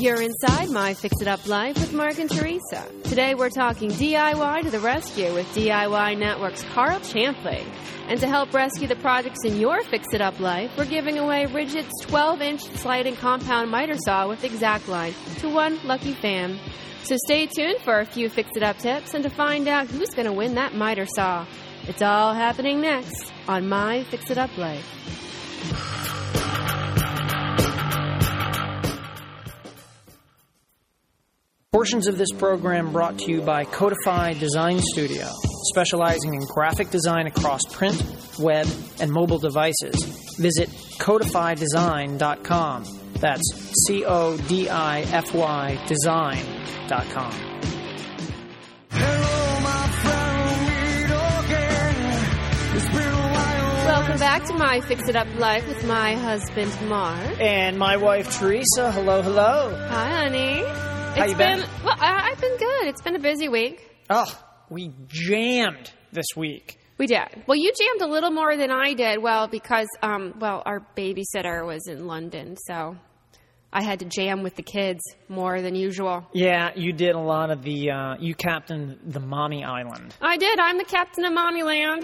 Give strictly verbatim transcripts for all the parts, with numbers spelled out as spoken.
You're inside My Fix-It-Up Life with Mark and Teresa. Today we're talking D I Y to the rescue with D I Y Network's Carl Champley. And to help rescue the projects in your Fix-It-Up life, we're giving away Ridgid's twelve-inch sliding compound miter saw with ExactLine to one lucky fan. So stay tuned for a few Fix-It-Up tips and to find out who's going to win that miter saw. It's all happening next on My Fix-It-Up Life. Portions of this program brought to you by Codify Design Studio, specializing in graphic design across print, web, and mobile devices. Visit codify design dot com. That's C O D I F Y design dot com. Welcome back to My Fix-It-Up Life with my husband, Mark. And my wife, Teresa. Hello, hello. Hi, honey. How It's you been, been? well, I, I've been good. It's been a busy week. Oh, we jammed this week. We did. Well, you jammed a little more than I did. Well, because, um, well, our babysitter was in London, so I had to jam with the kids more than usual. Yeah, you did a lot of the, uh, you captained the mommy island. I did. I'm the captain of Mommy Land.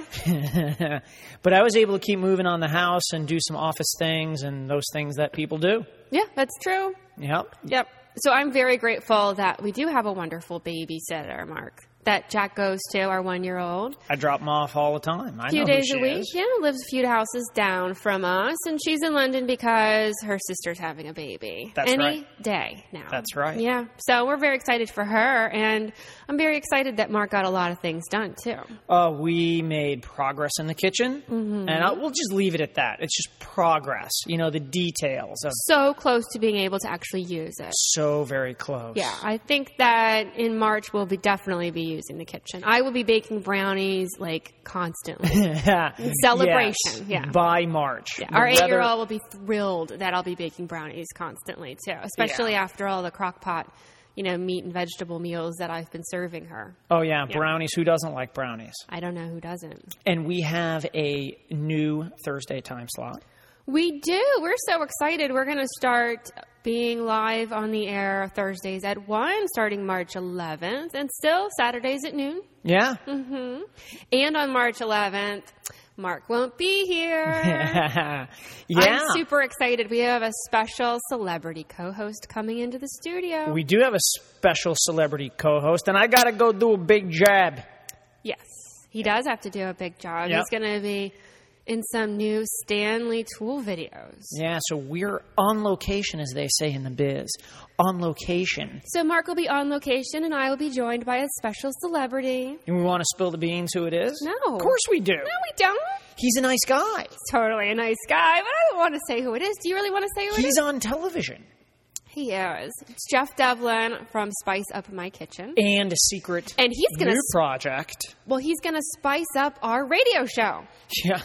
But I was able to keep moving on the house and do some office things and those things that people do. Yeah, that's true. Yep. Yep. So I'm very grateful that we do have a wonderful babysitter, Mark, that Jack goes to, our one-year-old. I drop them off all the time. I A few know days who a she week. is. Yeah, lives a few houses down from us, and she's in London because her sister's having a baby. That's Any right. day now. That's right. Yeah. So we're very excited for her, and I'm very excited that Mark got a lot of things done, too. Uh, we made progress in the kitchen, Mm-hmm. and I'll, we'll just leave it at that. It's just progress, you know, the details of So close to being able to actually use it. so very close. Yeah, I think that in March we'll be definitely be using the kitchen. I will be baking brownies like constantly. Celebration, Yes, yeah. by March. Yeah, The our weather- eight-year-old will be thrilled that I'll be baking brownies constantly too, especially Yeah. after all the crock pot, you know, meat and vegetable meals that I've been serving her. Oh, yeah, Yeah. brownies. Who doesn't like brownies? I don't know who doesn't. And we have a new Thursday time slot. We do. We're so excited. We're going to start being live on the air Thursdays at one, starting March eleventh, and still Saturdays at noon. Yeah. hmm And on March eleventh, Mark won't be here. yeah. I'm super excited. We have a special celebrity co-host coming into the studio. We do have a special celebrity co-host, and I got to go do a big jab. Yes, he does have to do a big job. Yep. He's going to be in some new Stanley Tool videos. Yeah, so we're on location, as they say in the biz. On location. So Mark will be on location, and I will be joined by a special celebrity. And we want to spill the beans who it is? No. Of course we do. No, we don't. He's a nice guy. He's totally a nice guy, but I don't want to say who it is. Do you really want to say who it is? He's on television. He is. It's Jeff Devlin from Spice Up My Kitchen. And a secret And he's gonna new s- project. Well, he's going to spice up our radio show. Yeah.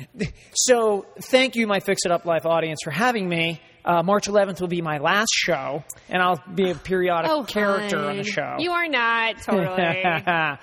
So thank you, my Fix It Up Life audience, for having me. Uh, March eleventh will be my last show, and I'll be a periodic Oh, character on hon. the show. You are not, totally. I'm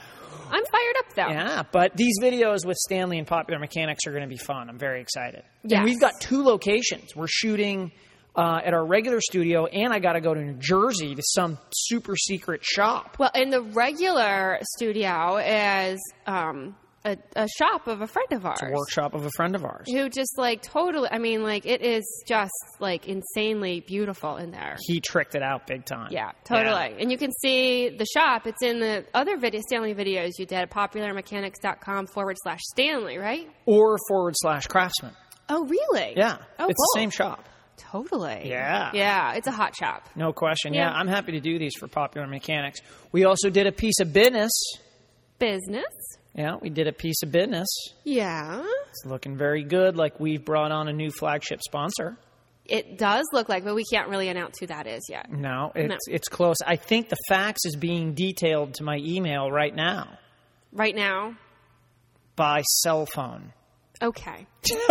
fired up, though. Yeah, but these videos with Stanley and Popular Mechanics are going to be fun. I'm very excited. Yes. And we've got two locations. We're shooting uh, at our regular studio, and I got to go to New Jersey to some super secret shop. Well, in the regular studio is um, a, a shop of a friend of ours. A workshop of a friend of ours. Who just, like, totally, I mean, like, it is just, like, insanely beautiful in there. He tricked it out big time. Yeah, totally. And you can see the shop. It's in the other video, Stanley videos you did at popularmechanics.com forward slash Stanley, right? Or forward slash craftsman. Oh, really? Yeah. Oh, it's cool. the same shop. Totally. Yeah. Yeah, it's a hot shop. No question. Yeah. Yeah. I'm happy to do these for Popular Mechanics. We also did a piece of business. Business? Yeah, we did a piece of business. Yeah. It's looking very good, like we've brought on a new flagship sponsor. It does look like, but we can't really announce who that is yet. No, it's, No. it's close. I think the fax is being detailed to my email right now Right now? by cell phone. Okay.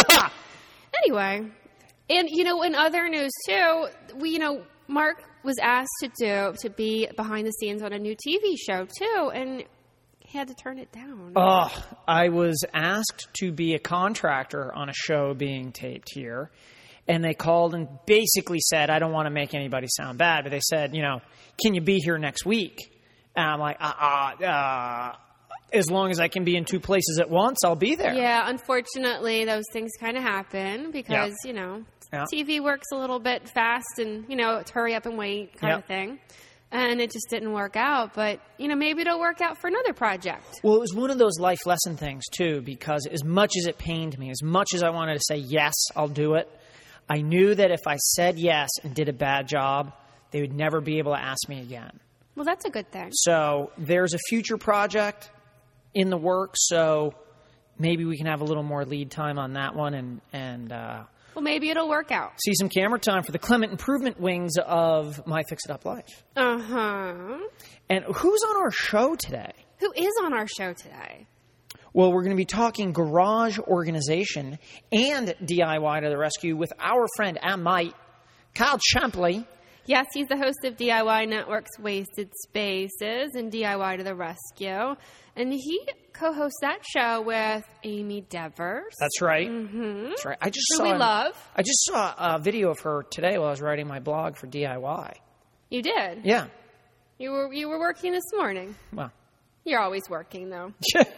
Anyway. And, you know, in other news, too, we, you know, Mark was asked to do, to be behind the scenes on a new T V show, too, and he had to turn it down. Oh, I was asked to be a contractor on a show being taped here, And they called and basically said, I don't want to make anybody sound bad, but they said, you know, can you be here next week? And I'm like, uh, uh, uh, as long as I can be in two places at once, I'll be there. Yeah, unfortunately, those things kind of happen because, Yep. you know, Yep. T V works a little bit fast and, you know, it's hurry up and wait kind Yep. of thing. And it just didn't work out. But, you know, maybe it'll work out for another project. Well, it was one of those life lesson things, too, because as much as it pained me, as much as I wanted to say, yes, I'll do it, I knew that if I said yes and did a bad job, they would never be able to ask me again. Well, that's a good thing. So there's a future project in the works, so maybe we can have a little more lead time on that one and, and uh, Well, maybe it'll work out. see some camera time for the Clement Improvement wings of My Fix It Up Life. Uh-huh. And who's on our show today? Who is on our show today? Well, we're going to be talking garage organization and D I Y to the rescue with our friend and mate, Kyle Champley. Yes, he's the host of D I Y Network's Wasted Spaces and D I Y to the Rescue. And he co-hosts that show with Amy Devers. That's right. Mm-hmm. That's right. I just Who saw we an- love. I just saw a video of her today while I was writing my blog for D I Y. You did. Yeah. You were you were working this morning. Well, You're always working, though.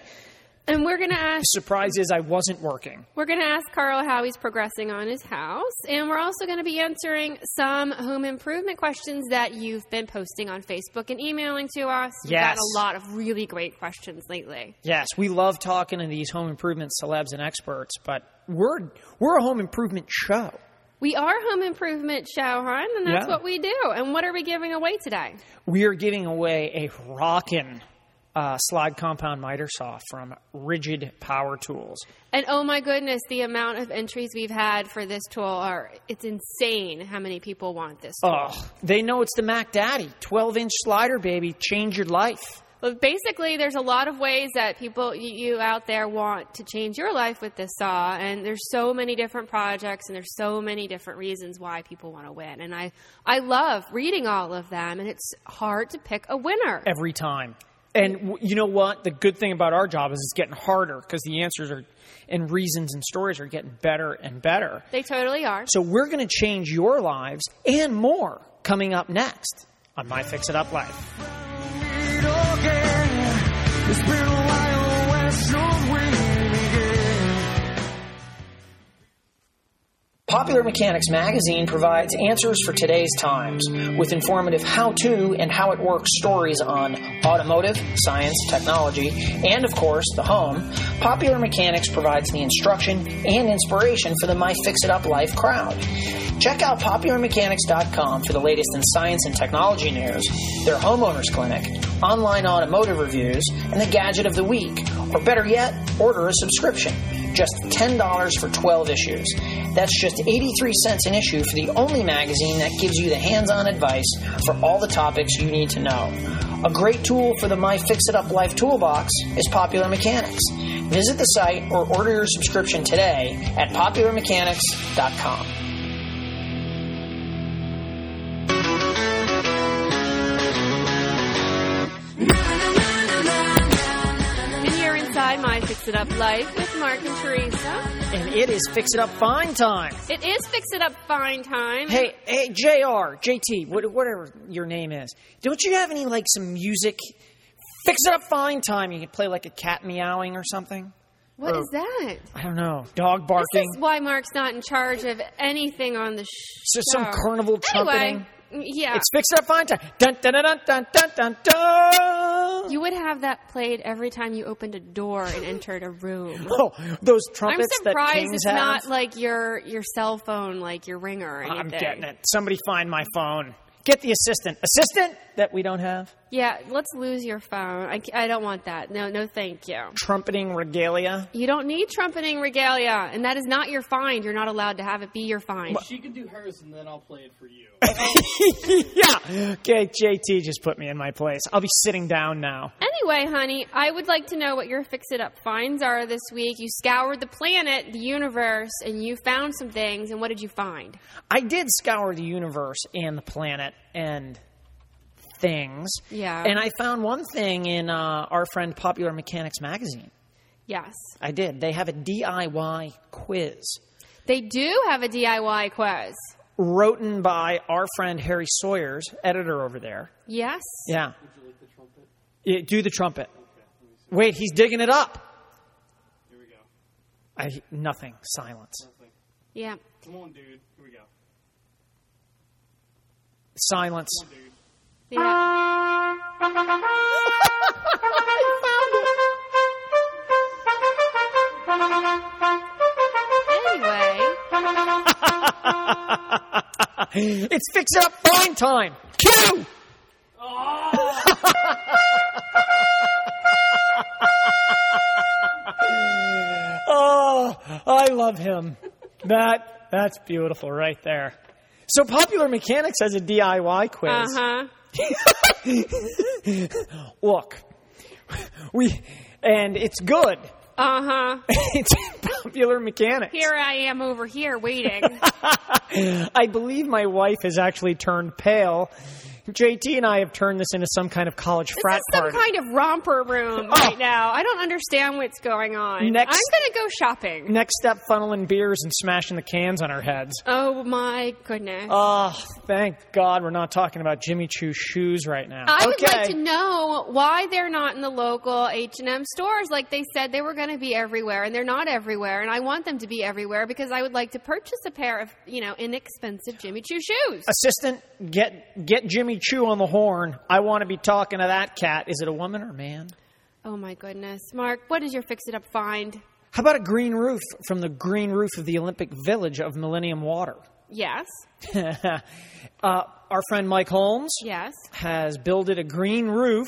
And we're gonna ask surprise is I wasn't working. we're gonna ask Carl how he's progressing on his house, and we're also gonna be answering some home improvement questions that you've been posting on Facebook and emailing to us. We've Yes. gotten a lot of really great questions lately. Yes, we love talking to these home improvement celebs and experts, but we're we're a home improvement show. We are Home Improvement Show, hon, and that's Yeah. what we do. And what are we giving away today? We are giving away a rockin' uh, slide compound miter saw from Rigid Power Tools. And oh my goodness, the amount of entries we've had for this tool are, it's insane how many people want this tool. Oh, they know it's the Mac Daddy. twelve-inch slider, baby. Change your life. But basically, there's a lot of ways that people, you, you out there want to change your life with this saw. And there's so many different projects and there's so many different reasons why people want to win. And I, I love reading all of them, and it's hard to pick a winner. Every time. And w- you know what? The good thing about our job is it's getting harder because the answers are and reasons and stories are getting better and better. They totally are. So we're going to change your lives and more coming up next on My Fix It Up Life. It's been a while, where should we begin? Popular Mechanics Magazine provides answers for today's times with informative how-to and how it works stories on automotive, science, technology, and, of course, the home. Popular Mechanics provides the instruction and inspiration for the My Fix It Up Life crowd. Check out popular mechanics dot com for the latest in science and technology news, their homeowners clinic, online automotive reviews, and the gadget of the week. Or better yet, order a subscription. Just ten dollars for twelve issues. That's just eighty-three cents an issue for the only magazine that gives you the hands-on advice for all the topics you need to know. A great tool for the My Fix It Up Life toolbox is Popular Mechanics. Visit the site or order your subscription today at popular mechanics dot com. And you're inside My Fix It Up Life with Mark and Teresa. And it is Fix It Up Fine time. It is Fix It Up Fine time. Hey, hey, J R, J T, what- whatever your name is. Don't you have any, like, some music? Fix It Up Fine time. You can play, like, a cat meowing or something. What or- is that? I don't know. Dog This barking. is why Mark's not in charge of anything on the show. So some carnival trumpeting. Anyway, yeah. It's Fix It Up Fine time. Dun dun dun dun dun dun dun. You would have that played every time you opened a door and entered a room. Oh, those I'm trumpets that surprised kings it's have. not like your your cell phone, like your ringer or anything. I'm getting it. Somebody find my phone. Get the assistant. Assistant that we don't have. Yeah, let's lose your phone. I, I don't want that. No, no, thank you. Trumpeting regalia. You don't need trumpeting regalia, and that is not your find. You're not allowed to have it be your find. She can do hers, and then I'll play it for you. Yeah. Okay, J T just put me in my place. I'll be sitting down now. Anyway, honey, I would like to know what your fix-it-up finds are this week. You scoured the planet, the universe, and you found some things, and what did you find? I did scour the universe and the planet and things. Yeah. And I found one thing in uh, our friend Popular Mechanics Magazine. Yes. I did. They have a D I Y quiz. They do have a D I Y quiz. Written by our friend Harry Sawyers, editor over there. Yes. Yeah. Would you like the trumpet? Yeah, do the trumpet. Okay, let me see. Wait, he's digging it up. Here we go. I, nothing. Silence. Nothing. Yeah. Come on, dude. Here we go. Silence. Come on, dude. Yeah. Anyway. It's Fix It Up Fine time. Cue! Oh, I love him. That that's beautiful right there. So Popular Mechanics has a D I Y quiz. Uh-huh. Look, we and it's good. Uh-huh. It's Popular Mechanics. Here I am over here waiting. I believe my wife has actually turned pale. J T and I have turned this into some kind of college This frat is some party. kind of romper room Oh. right now. I don't understand what's going on. Next- I'm going to go shopping. Next step, funneling beers and smashing the cans on our heads. Oh, my goodness. Oh, thank God we're not talking about Jimmy Choo's shoes right now. I would okay. like to know why they're not in the local H and M stores like they said they were going to be everywhere, and they're not everywhere, and I want them to be everywhere because I would like to purchase a pair of, you know, inexpensive Jimmy Choo shoes. Assistant, get get Jimmy Choo on the horn. I want to be talking to that cat. Is it a woman or a man? Oh, my goodness. Mark, what does your fix-it-up find? How about a green roof from the green roof of the Olympic Village of Millennium Water? Yes. uh, our friend Mike Holmes Yes. has builded a green roof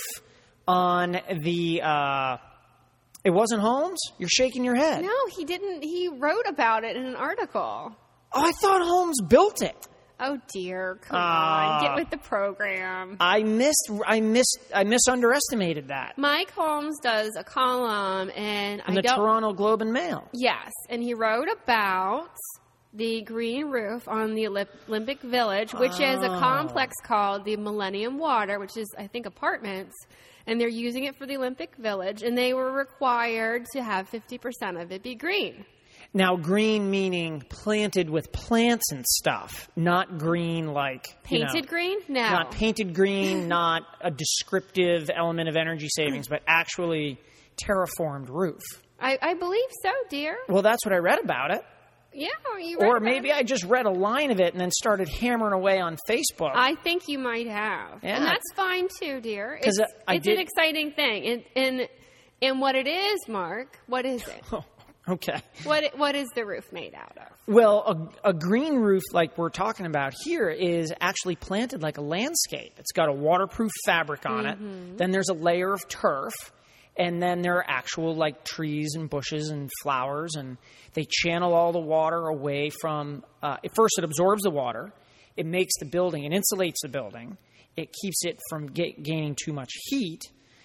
on the... Uh, it wasn't Holmes? You're shaking your head. No, he didn't. He wrote about it in an article. Oh, I thought Holmes built it. Oh, dear. Come Uh, on. Get with the program. I missed. I missed. I misunderestimated that. Mike Holmes does a column, and In I the don't... Toronto Globe and Mail. Yes, and he wrote about the green roof on the Olymp- Olympic Village, which is a Oh. complex called the Millennium Water, which is, I think, apartments. And they're using it for the Olympic Village, and they were required to have fifty percent of it be green. Now, green meaning planted with plants and stuff, not green like you Painted know, green? No. Not painted green, not a descriptive element of energy savings, but actually terraformed roof. I, I believe so, dear. Well, that's what I read about it. Yeah, you Or read maybe about I just read a line of it and then started hammering away on Facebook. I think you might have. Yeah. And that's fine, too, dear. 'Cause, It's, uh, I it's did- an exciting thing. And, and, and what it is, Mark, what is it? Oh, okay. What What is the roof made out of? Well, a, a green roof like we're talking about here is actually planted like a landscape. It's got a waterproof fabric on it. Then there's a layer of turf. And then there are actual like trees and bushes and flowers. And they channel all the water away from... Uh, at first, it absorbs the water. It makes the building... It insulates the building. It keeps it from ga- gaining too much heat.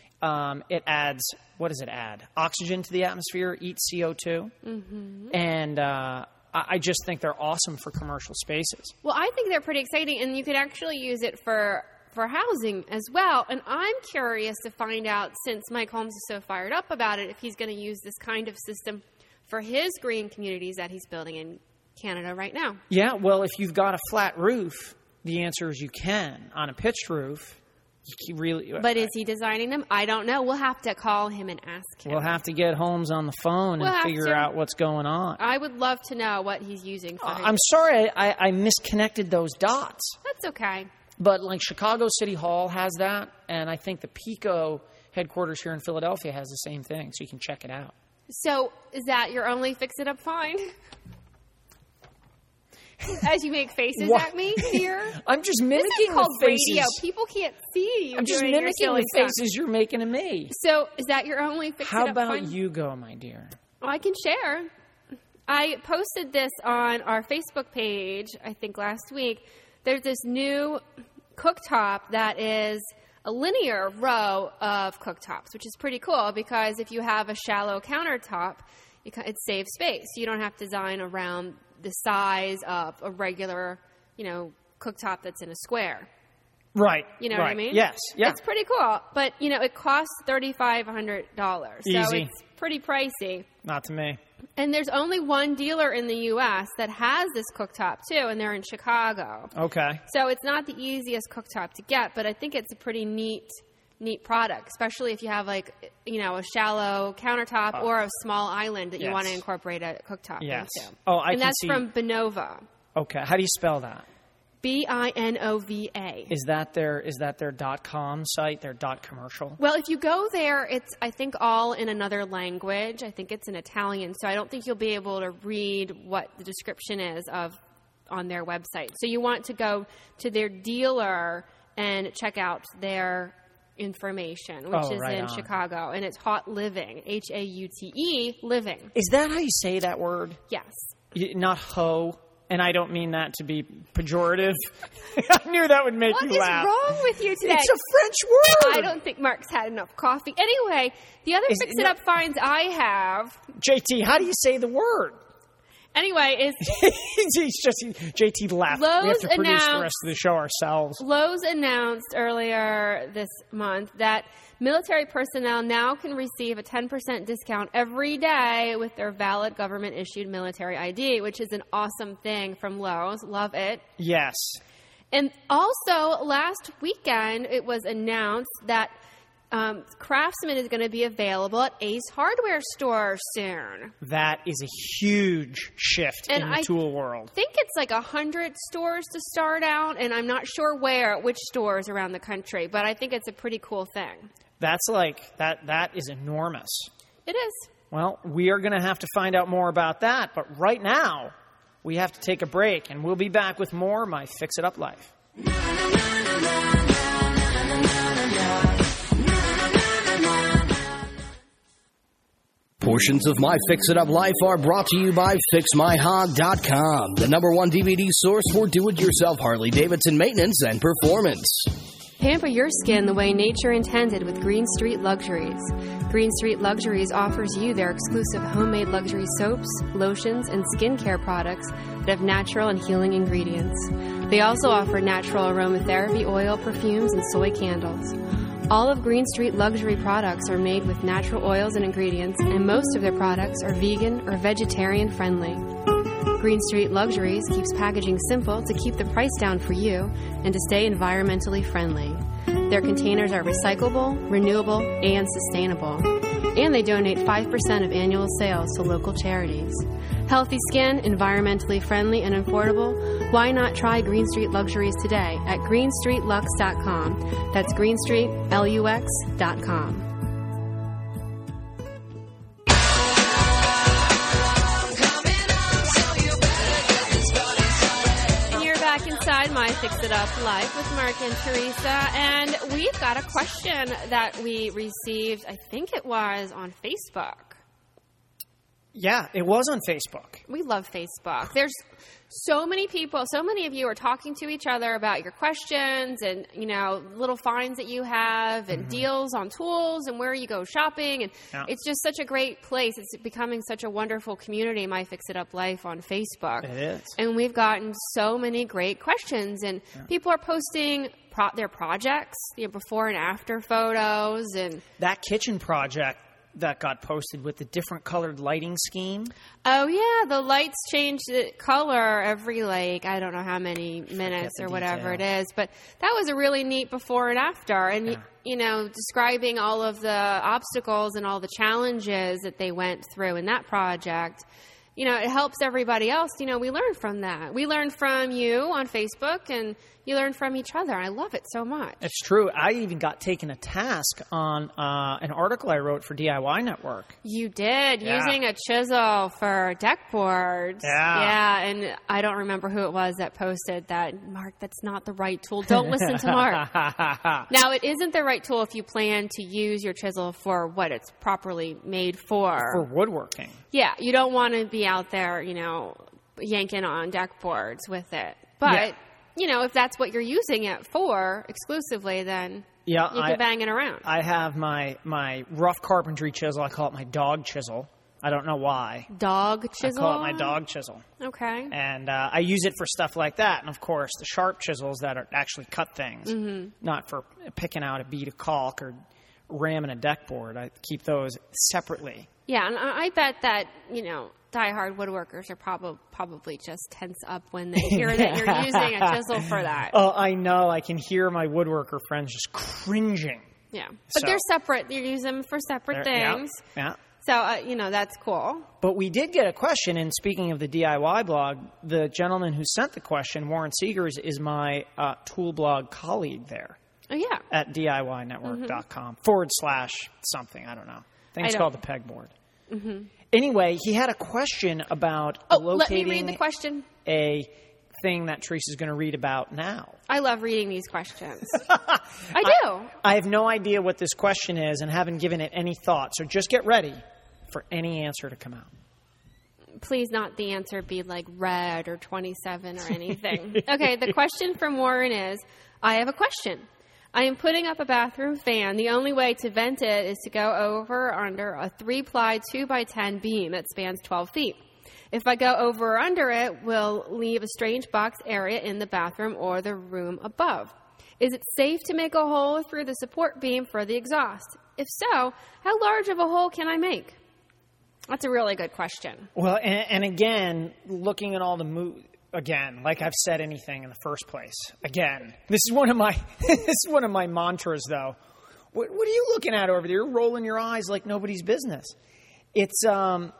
Um, it adds... What does it add? Oxygen to the atmosphere, eats C O two. Mm-hmm. And uh, I, I just think they're awesome for commercial spaces. Well, I think they're pretty exciting, and you could actually use it for for housing as well. And I'm curious to find out, since Mike Holmes is so fired up about it, if he's going to use this kind of system for his green communities that he's building in Canada right now. Yeah, well, if you've got a flat roof, the answer is you can. On a pitched roof, you really... But is he designing them? I don't know. We'll have to call him and ask him. We'll have to get Holmes on the phone We'll and have figure to. out what's going on. I would love to know what he's using for his... I'm sorry I, I misconnected those dots. That's okay. But like Chicago City Hall has that, and I think the Pico headquarters here in Philadelphia has the same thing, so you can check it out. So, is that your only fix-it-up find? As you make faces What? at me here? I'm just This mimicking is called the faces. radio. People can't see you I'm just doing your mimicking silly the stuff. faces you're making of me. So, is that your only fix-it-up How about find? you go, my dear? Well, I can share. I posted this on our Facebook page, I think last week. There's this new cooktop that is a linear row of cooktops, which is pretty cool because if you have a shallow countertop, it it saves space. You don't have to design around the size of a regular, you know, cooktop that's in a square. Right. You know right. what I mean? Yes. Yeah. It's pretty cool. But, you know, it costs three thousand five hundred dollars. So Easy. it's pretty pricey. Not to me. And there's only one dealer in the U S that has this cooktop, too, and they're in Chicago. Okay. So it's not the easiest cooktop to get, but I think it's a pretty neat neat product, especially if you have, like, you know, a shallow countertop Oh. or a small island that you Yes. want to incorporate a cooktop Yes. into. Oh, I and can that's see. from Binova. Okay. How do you spell that? B I N O V A. Is that their is that their .com site, their dot commercial? Well, if you go there, it's, I think, all in another language. I think it's in Italian, so I don't think you'll be able to read what the description is of on their website. So you want to go to their dealer and check out their information, which Oh, is right in on. Chicago, and it's Haute Living, H A U T E, Living. Is that how you say that word? Yes. Y- Not ho. And I don't mean that to be pejorative. I knew that would make What you is laugh. wrong with you today? It's a French word. I don't think Mark's had enough coffee. Anyway, the other Is- fix-it-up finds I have, J T, how do you say the word? anyway, is He's just he, J T left. we have Lowe's to produce the announced- rest of the show ourselves. Lowe's announced earlier this month that military personnel now can receive a ten percent discount every day with their valid government-issued military I D, which is an awesome thing from Lowe's. Love it. Yes. And also, last weekend, it was announced that um, Craftsman is going to be available at Ace Hardware Store soon. That is a huge shift And in the I tool world. I think it's like a hundred stores to start out, and I'm not sure where, which stores around the country, but I think it's a pretty cool thing. That's like, that. that is enormous. It is. Well, we are going to have to find out more about that. But right now, we have to take a break, and we'll be back with more My Fix It Up Life. Portions of My Fix It Up Life are brought to you by Fix My Hog dot com, the number one D V D source for do-it-yourself Harley-Davidson maintenance and performance. Pamper your skin the way nature intended with Green Street Luxuries. Green Street Luxuries offers you their exclusive homemade luxury soaps, lotions, and skincare products that have natural and healing ingredients. They also offer natural aromatherapy oil, perfumes, and soy candles. All of Green Street Luxury products are made with natural oils and ingredients, and most of their products are vegan or vegetarian friendly. Green Street Luxuries keeps packaging simple to keep the price down for you and to stay environmentally friendly. Their containers are recyclable, renewable, and sustainable. And they donate five percent of annual sales to local charities. Healthy skin, environmentally friendly, and affordable? Why not try Green Street Luxuries today at green street lux dot com. That's green street lux dot com. Back inside My Fix It Up Life with Mark and Teresa, and we've got a question that we received, I think it was on Facebook. Yeah, it was on Facebook. We love Facebook. There's so many people, so many of you are talking to each other about your questions and, you know, little finds that you have and mm-hmm. deals on tools and where you go shopping. And yeah. It's just such a great place. It's becoming such a wonderful community, My Fix It Up Life on Facebook. It is. And we've gotten so many great questions. And yeah. people are posting pro- their projects, you know, before and after photos. And that kitchen project that got posted with the different colored lighting scheme. Oh, yeah. The lights change the color every, like, I don't know how many minutes or whatever it is. But that was a really neat before and after. And, yeah. you know, describing all of the obstacles and all the challenges that they went through in that project. You know, it helps everybody else. You know, we learn from that. We learn from you on Facebook, and you learn from each other. I love it so much. It's true. I even got taken a task on uh, an article I wrote for D I Y Network. You did, yeah. using a chisel for deck boards. Yeah. Yeah, and I don't remember who it was that posted that, Mark, that's not the right tool. Don't listen to Mark. Now, it isn't the right tool if you plan to use your chisel for what it's properly made for. For woodworking. Yeah, you don't want to be out there, you know, yanking on deck boards with it. But... Yeah. You know, if that's what you're using it for exclusively, then yeah, you can I, bang it around. I have my, my rough carpentry chisel. I call it my dog chisel. I don't know why. Dog chisel? I call it my dog chisel. Okay. And uh, I use it for stuff like that. And, of course, the sharp chisels that are actually cut things, mm-hmm. not for picking out a bead of caulk or ramming a deck board. I keep those separately. Yeah, and I I bet that, you know, diehard woodworkers are probably probably just tense up when they hear that you're using a chisel for that. Oh, I know. I can hear my woodworker friends just cringing. Yeah, but So- they're separate. You use them for separate They're- yeah, things. Yeah. So, uh, you know, that's cool. But we did get a question, and speaking of the D I Y blog, the gentleman who sent the question, Warren Seegers, is my uh, tool blog colleague there Oh, yeah. at D I Y network dot com forward slash something. I don't know. I think I it's don't- called the pegboard. Mm-hmm. Anyway, he had a question about Oh, let me locating read the question. a thing that Teresa's going to read about now. I love reading these questions. I do. I have no idea what this question is and haven't given it any thought, so just get ready for any answer to come out. Please not the answer be like red or twenty-seven or anything. Okay, the question from Warren is, I have a question. I am putting up a bathroom fan. The only way to vent it is to go over or under a three-ply two by ten beam that spans twelve feet. If I go over or under it, we'll leave a strange box area in the bathroom or the room above. Is it safe to make a hole through the support beam for the exhaust? If so, how large of a hole can I make? That's a really good question. Well, and, and again, looking at all the mo- again, like I've said anything in the first place. Again, this is one of my this is one of my mantras, though. What, what are you looking at over there? You're rolling your eyes like nobody's business. It's um,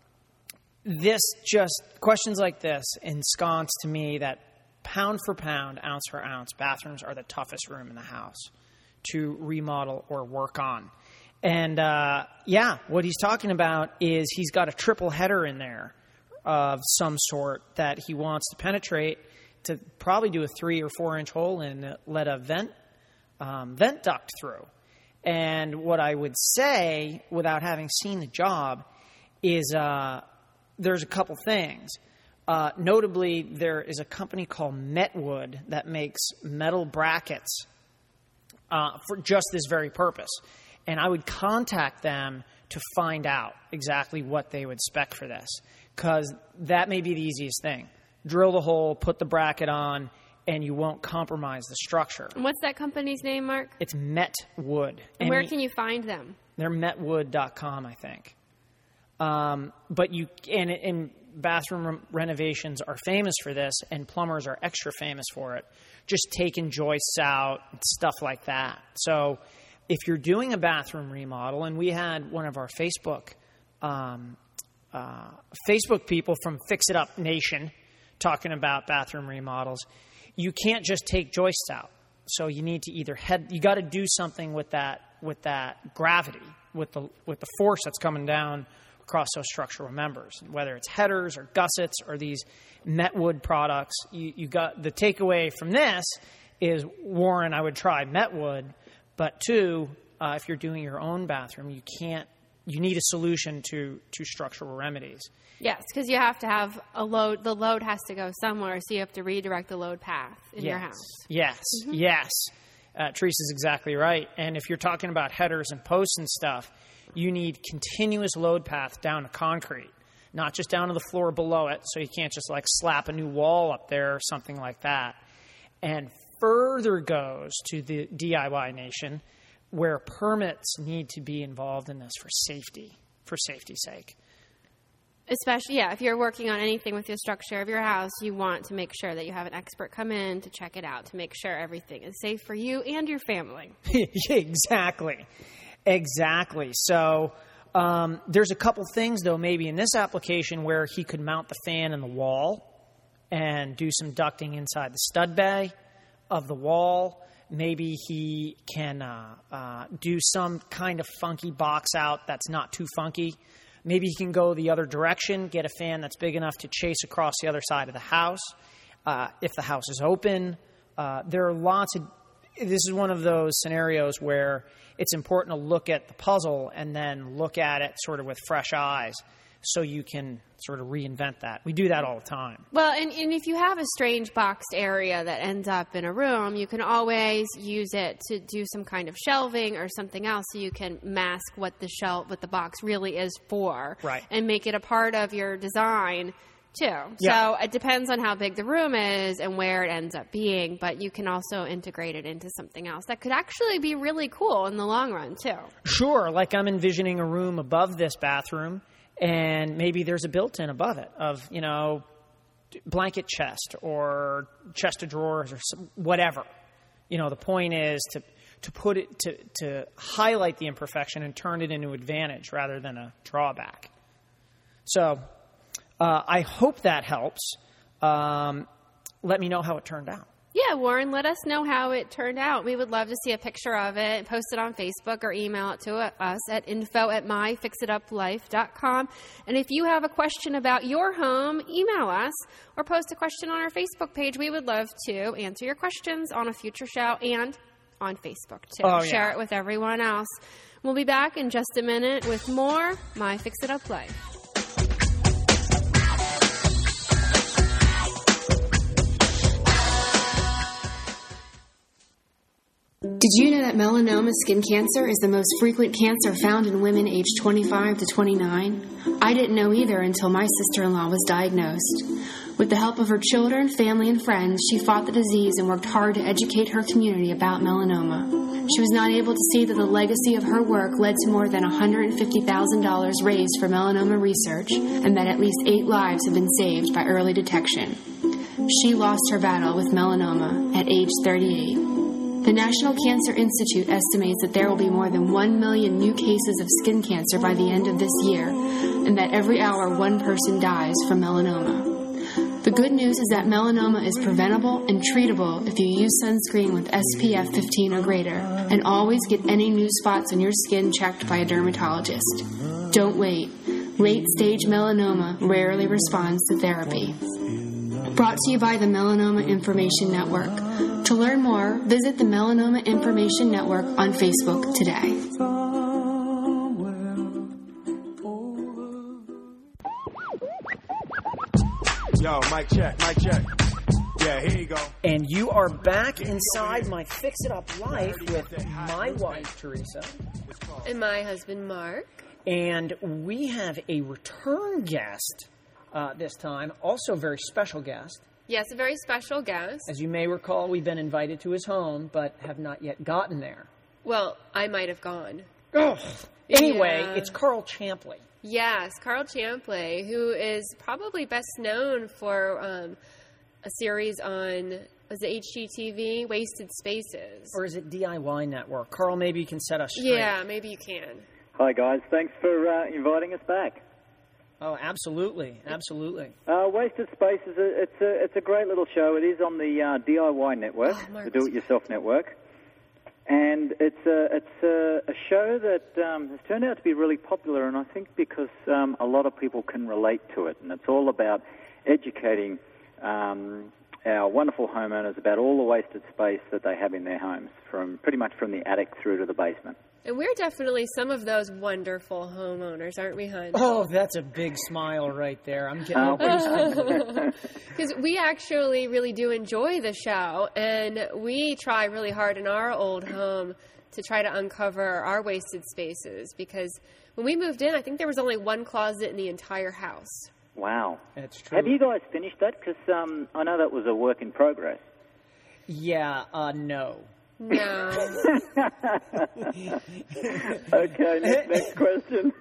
this just questions like this ensconce to me that pound for pound, ounce for ounce, bathrooms are the toughest room in the house to remodel or work on. And, uh, yeah, what he's talking about is he's got a triple header in there of some sort that he wants to penetrate to probably do a three or four inch hole and let a vent, um, vent duct through. And what I would say, without having seen the job, is uh, there's a couple things. Uh, notably, there is a company called Metwood that makes metal brackets uh, for just this very purpose. And I would contact them to find out exactly what they would spec for this, because that may be the easiest thing. Drill the hole, put the bracket on, and you won't compromise the structure. And what's that company's name, Mark? It's Metwood. And where can you find them? They're metwood dot com, I think. Um, but you and, and bathroom renovations are famous for this, and plumbers are extra famous for it. Just taking joists out, stuff like that. So if you're doing a bathroom remodel, and we had one of our Facebook um, uh, Facebook people from Fix It Up Nation talking about bathroom remodels, you can't just take joists out. So you need to either head. You got to do something with that with that gravity, with the with the force that's coming down across those structural members, whether it's headers or gussets or these Metwood products. You, you got the takeaway from this is, Warren, I would try Metwood. But two, uh, if you're doing your own bathroom, you can't. You need a solution to to structural remedies. Yes, because you have to have a load. The load has to go somewhere, so you have to redirect the load path in yes. your house. Yes, mm-hmm. yes. Uh, Teresa's exactly right. And if you're talking about headers and posts and stuff, you need continuous load path down to concrete, not just down to the floor below it. So you can't just like slap a new wall up there or something like that. And further goes to the D I Y nation, where permits need to be involved in this for safety, for safety's sake. Especially, yeah, if you're working on anything with the structure of your house, you want to make sure that you have an expert come in to check it out, to make sure everything is safe for you and your family. Exactly. Exactly. So um, there's a couple things, though, maybe in this application where he could mount the fan in the wall and do some ducting inside the stud bay of the wall. Maybe he can uh, uh, do some kind of funky box out that's not too funky. Maybe he can go the other direction, get a fan that's big enough to chase across the other side of the house. Uh, if the house is open, uh, there are lots of... This is one of those scenarios where it's important to look at the puzzle and then look at it sort of with fresh eyes so you can sort of reinvent that. We do that all the time. Well, and, and if you have a strange boxed area that ends up in a room, you can always use it to do some kind of shelving or something else so you can mask what the shelf, what the box really is for. Right. And make it a part of your design too. Yeah. So it depends on how big the room is and where it ends up being, but you can also integrate it into something else that could actually be really cool in the long run, too. Sure, like I'm envisioning a room above this bathroom, and maybe there's a built-in above it of, you know, blanket chest or chest of drawers or some, whatever. You know, the point is to to put it, to, to highlight the imperfection and turn it into advantage rather than a drawback. So uh, I hope that helps. Um, let me know how it turned out. Yeah, Warren, let us know how it turned out. We would love to see a picture of it, post it on Facebook, or email it to us at info at my fix it up life dot com. And if you have a question about your home, email us or post a question on our Facebook page. We would love to answer your questions on a future show and on Facebook, too. Oh, yeah. Share it with everyone else. We'll be back in just a minute with more My Fix It Up Life. Did you know that melanoma skin cancer is the most frequent cancer found in women aged twenty-five to twenty-nine? I didn't know either until my sister-in-law was diagnosed. With the help of her children, family, and friends, she fought the disease and worked hard to educate her community about melanoma. She was not able to see that the legacy of her work led to more than one hundred fifty thousand dollars raised for melanoma research and that at least eight lives have been saved by early detection. She lost her battle with melanoma at age thirty-eight. The National Cancer Institute estimates that there will be more than one million new cases of skin cancer by the end of this year, and that every hour one person dies from melanoma. The good news is that melanoma is preventable and treatable if you use sunscreen with S P F fifteen or greater, and always get any new spots on your skin checked by a dermatologist. Don't wait. Late-stage melanoma rarely responds to therapy. Brought to you by the Melanoma Information Network. To learn more, visit the Melanoma Information Network on Facebook today. Yo, mic check, mic check. Yeah, here you go. And you are back inside my Fix It Up Life with my wife, Teresa. And my husband, Mark. And we have a return guest uh, this time, also a very special guest. Yes, a very special guest. As you may recall, we've been invited to his home, but have not yet gotten there. Well, I might have gone. Oh. Anyway, Yeah. it's Carl Champley. Yes, Carl Champley, who is probably best known for um, a series on, was it H G T V, Wasted Spaces? Or is it D I Y Network? Carl, maybe you can set us straight. Yeah, maybe you can. Hi, guys. Thanks for uh, inviting us back. Oh, absolutely. Absolutely. Uh, Wasted Space is a, it's a it's a great little show. It is on the uh, D I Y network, Oh, Mark. the Do-It-Yourself network, and it's a it's a, a show that um, has turned out to be really popular. And I think because um, a lot of people can relate to it, and it's all about educating um, our wonderful homeowners about all the wasted space that they have in their homes, from pretty much from the attic through to the basement. And we're definitely some of those wonderful homeowners, aren't we, hon? Oh, that's a big smile right there. I'm getting Oh. a Because we actually really do enjoy the show, and we try really hard in our old home to try to uncover our wasted spaces, because when we moved in, I think there was only one closet in the entire house. Wow. That's true. Have you guys finished that? Because um, I know that was a work in progress. Yeah, uh, no. No. Okay, next, next question.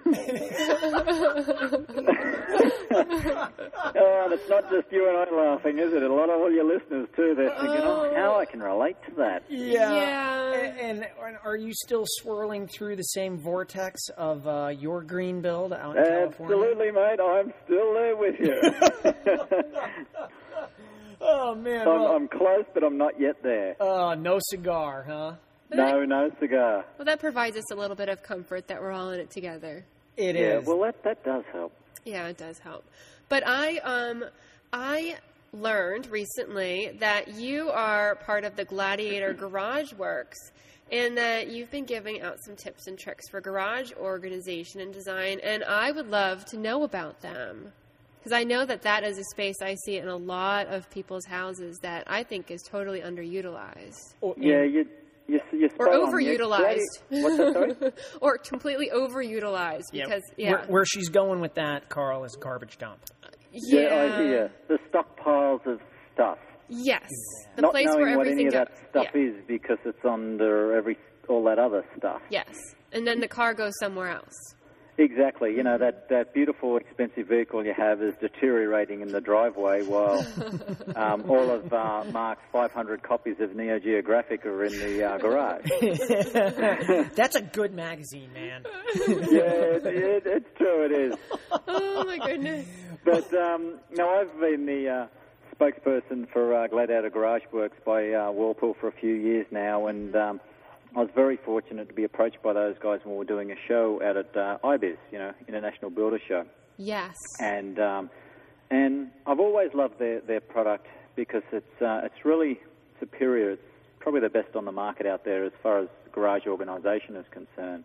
Oh, and it's not just you and I laughing, is it? A lot of all your listeners, too, they're thinking, oh, how I can relate to that. Yeah. Yeah. And, and are you still swirling through the same vortex of uh, your green build out in California? Absolutely, mate. I'm still there with you. Oh, man. I'm, well, I'm close, but I'm not yet there. uh, no cigar, huh? No, no cigar. Well, that provides us a little bit of comfort that we're all in it together. It Yeah, is. well, that, that does help. Yeah, it does help. But I um I learned recently that you are part of the Gladiator Garage Works, and that you've been giving out some tips and tricks for garage organization and design, and I would love to know about them. Because I know that that is a space I see in a lot of people's houses that I think is totally underutilized. Oh, Yeah, you, you, you're spot Or on. You- overutilized. What's that, sorry? Or completely overutilized. Yeah. Because, yeah. Where, where she's going with that, Carl, is garbage dump. Yeah. I hear. The stockpiles of stuff. Yes. The Not place knowing where what any everything of that goes. stuff Yeah. is because it's under every all that other stuff. Yes. And then the car goes somewhere else. Exactly. You know, that, that beautiful, expensive vehicle you have is deteriorating in the driveway while um, all of uh, Mark's five hundred copies of Neo Geographic are in the uh, garage. That's a good magazine, man. Yeah, it, it, it's true, it is. Oh, my goodness. But, um, no, I've been the uh, spokesperson for uh, Gladiator Garage Works by uh, Whirlpool for a few years now, and um, I was very fortunate to be approached by those guys when we were doing a show out at uh, I B I S, you know, International Builder Show. Yes. And um, and I've always loved their, their product because it's uh, it's really superior. It's probably the best on the market out there as far as garage organisation is concerned.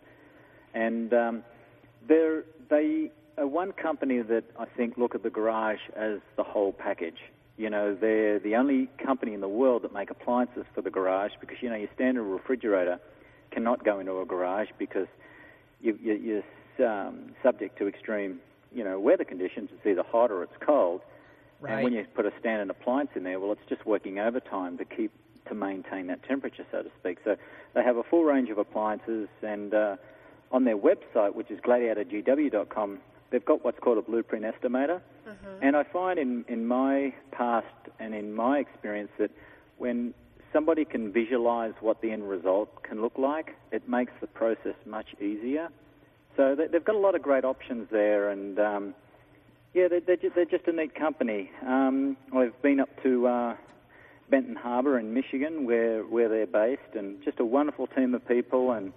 And um, they're they are one company that I think look at the garage as the whole package. You know, they're the only company in the world that make appliances for the garage because, you know, your standard refrigerator cannot go into a garage because you, you, you're um, subject to extreme, you know, weather conditions. It's either hot or it's cold. Right. And when you put a standard appliance in there, well, it's just working overtime to keep, to maintain that temperature, so to speak. So they have a full range of appliances, and uh, on their website, which is gladiator g w dot com, they've got what's called a blueprint estimator. Uh-huh. And I find in, in my past and in my experience that when somebody can visualize what the end result can look like, it makes the process much easier. So they, they've got a lot of great options there, and um, yeah, they're, they're, just, they're just a neat company. Um, I've been up to uh, Benton Harbor in Michigan, where, where they're based, and just a wonderful team of people, and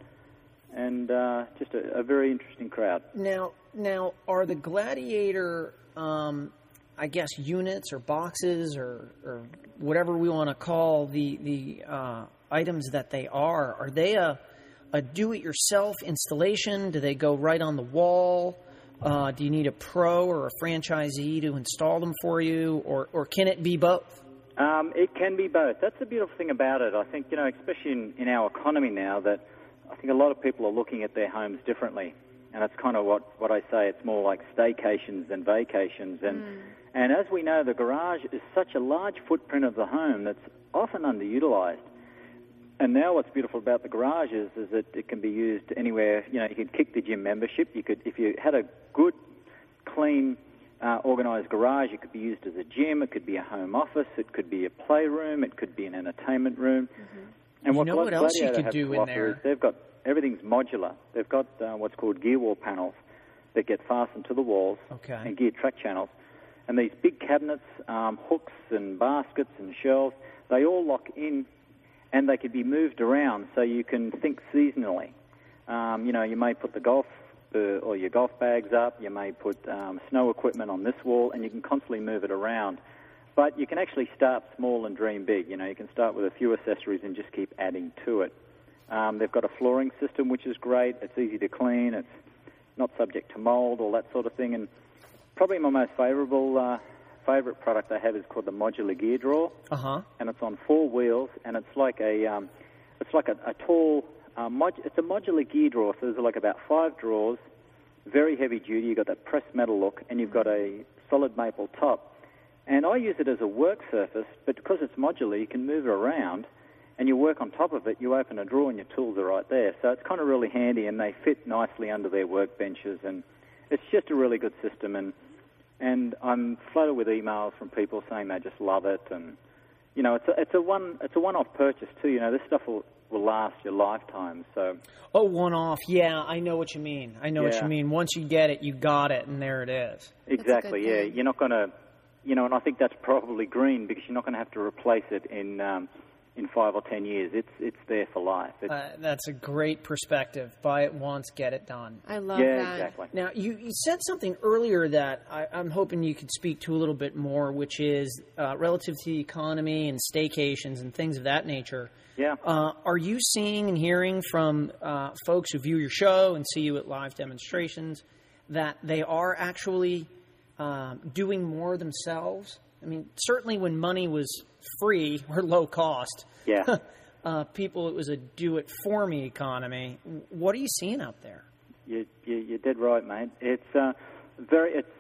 and uh, just a, a very interesting crowd. Now, now, are the Gladiator, um, I guess, units or boxes or, or whatever we want to call the the uh, items that they are, are they a, a do-it-yourself installation? Do they go right on the wall? Uh, do you need a pro or a franchisee to install them for you, or, or can it be both? Um, it can be both. That's the beautiful thing about it. I think, you know, especially in, in our economy now, that I think a lot of people are looking at their homes differently. And that's kind of what, what I say. It's more like staycations than vacations. And, mm. and as we know, the garage is such a large footprint of the home that's often underutilized. And now what's beautiful about the garage is, is that it can be used anywhere. You know, you could kick the gym membership. You could, if you had a good, clean, uh, organized garage, it could be used as a gym. It could be a home office. It could be a playroom. It could be an entertainment room. Mm-hmm. And you what know what else you could do in there? Is they've got everything's modular. They've got uh, what's called gear wall panels that get fastened to the walls, okay. and geared track channels. And these big cabinets, um, hooks and baskets and shelves, they all lock in, and they could be moved around so you can think seasonally. Um, you know, you may put the golf uh, or your golf bags up. You may put um, snow equipment on this wall, and you can constantly move it around. But you can actually start small and dream big. You know, you can start with a few accessories and just keep adding to it. Um, they've got a flooring system, which is great. It's easy to clean. It's not subject to mold, all that sort of thing. And probably my most favorable, uh, favorite product they have is called the modular gear drawer. Uh-huh. And it's on four wheels, and it's like a, um, it's like a, a tall, uh, mod- it's a modular gear drawer. So there's like about five drawers, very heavy duty. You've got that pressed metal look, and you've got a solid maple top. And I use it as a work surface, but because it's modular, you can move it around, and you work on top of it. You open a drawer, and your tools are right there. So it's kind of really handy, and they fit nicely under their workbenches, and it's just a really good system. And and I'm flooded with emails from people saying they just love it, and you know, it's a, it's a one it's a one-off purchase too. You know, this stuff will will last your lifetime. So oh, one-off, yeah, I know what you mean. I know yeah. what you mean. Once you get it, you got it, and there it is. Exactly. Yeah, you're not going to. You know, and I think that's probably green because you're not going to have to replace it in um, in five or ten years. It's it's there for life. Uh, that's a great perspective. Buy it once, get it done. I love yeah, that. Yeah, exactly. Now, you, you said something earlier that I, I'm hoping you could speak to a little bit more, which is uh, relative to the economy and staycations and things of that nature. Yeah. Uh, are you seeing and hearing from uh, folks who view your show and see you at live demonstrations that they are actually Um, doing more themselves? I mean, certainly when money was free or low cost, yeah, uh, people, it was a do-it-for-me economy. What are you seeing out there? You, you, you're dead right, mate. It's uh, very. It's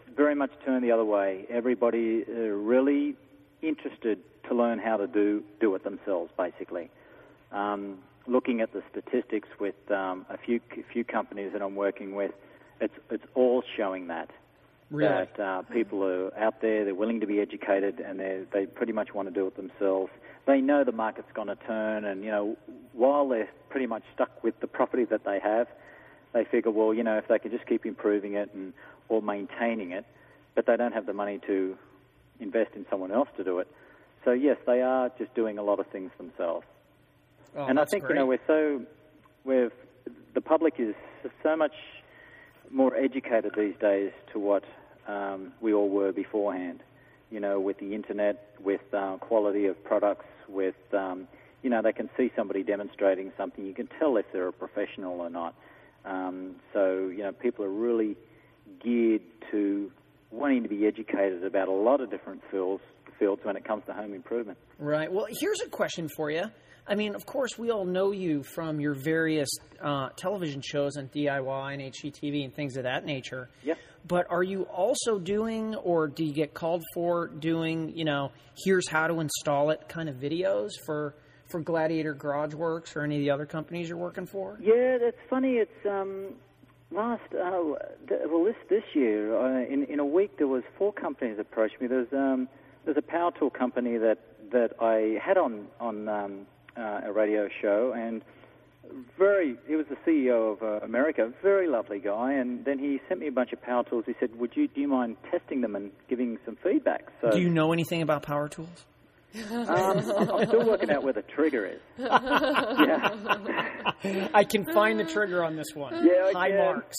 very much turned the other way. Everybody uh, really interested to learn how to do do it themselves, basically. Um, looking at the statistics with um, a few few companies that I'm working with, it's it's all showing that. Really? That uh, people are out there, they're willing to be educated, and they they pretty much want to do it themselves. They know the market's going to turn, and, you know, while they're pretty much stuck with the property that they have, they figure, well, you know, if they can just keep improving it and or maintaining it, but they don't have the money to invest in someone else to do it. So, yes, they are just doing a lot of things themselves. Oh, and I that's think, great. you know, we're so, we're, the public is so much more educated these days to what um, we all were beforehand, you know, with the internet, with uh, quality of products, with, um, you know, they can see somebody demonstrating something. You can tell if they're a professional or not. Um, so, you know, people are really geared to wanting to be educated about a lot of different fields, fields when it comes to home improvement. Right. Well, here's a question for you. I mean, of course, we all know you from your various uh, television shows on D I Y and H G T V and things of that nature. Yep. But are you also doing, or do you get called for doing, you know, here's how to install it kind of videos for for Gladiator Garage Works or any of the other companies you're working for? Yeah, that's funny. It's um, last uh, th- well this this year uh, in in a week there was four companies approached me. There's um, there's a power tool company that that I had on on um, uh, a radio show, and very he was the C E O of uh, America, very lovely guy, and then he sent me a bunch of power tools. He said, "Would you do you mind testing them and giving some feedback?" So Do you know anything about power tools? um, I'm, I'm still working out where the trigger is. Yeah. I can find the trigger on this one. Yeah, I High can. marks.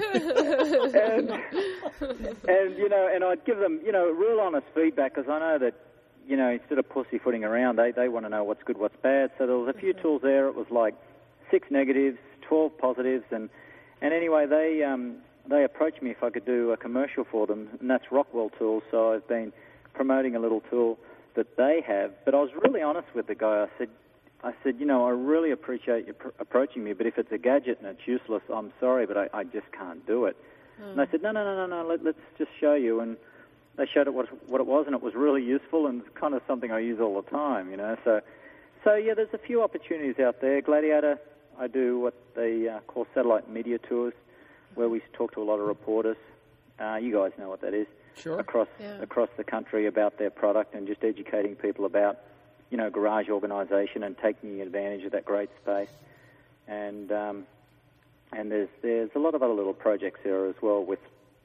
and, and, you know, and I'd give them, you know, real honest feedback, because I know that, you know, instead of pussyfooting around, they, they want to know what's good, what's bad. So there was a few tools there. It was like six negatives, twelve positives, and, and anyway, they um, they approached me if I could do a commercial for them, and that's Rockwell Tools. So I've been promoting a little tool that they have. But I was really honest with the guy. I said, I said, you know, I really appreciate you pr- approaching me, but if it's a gadget and it's useless, I'm sorry, but I, I just can't do it. Mm. And I said, no, no, no, no, no, let, let's just show you. And they showed it what, what it was, and it was really useful, and it's kind of something I use all the time, you know. So, so yeah, there's a few opportunities out there. Gladiator, I do what they uh, call satellite media tours, where we talk to a lot of reporters. Uh, you guys know what that is. Sure. Across Yeah. across the country about their product, and just educating people about, you know, garage organisation and taking advantage of that great space. And um, and there's there's a lot of other little projects there as well with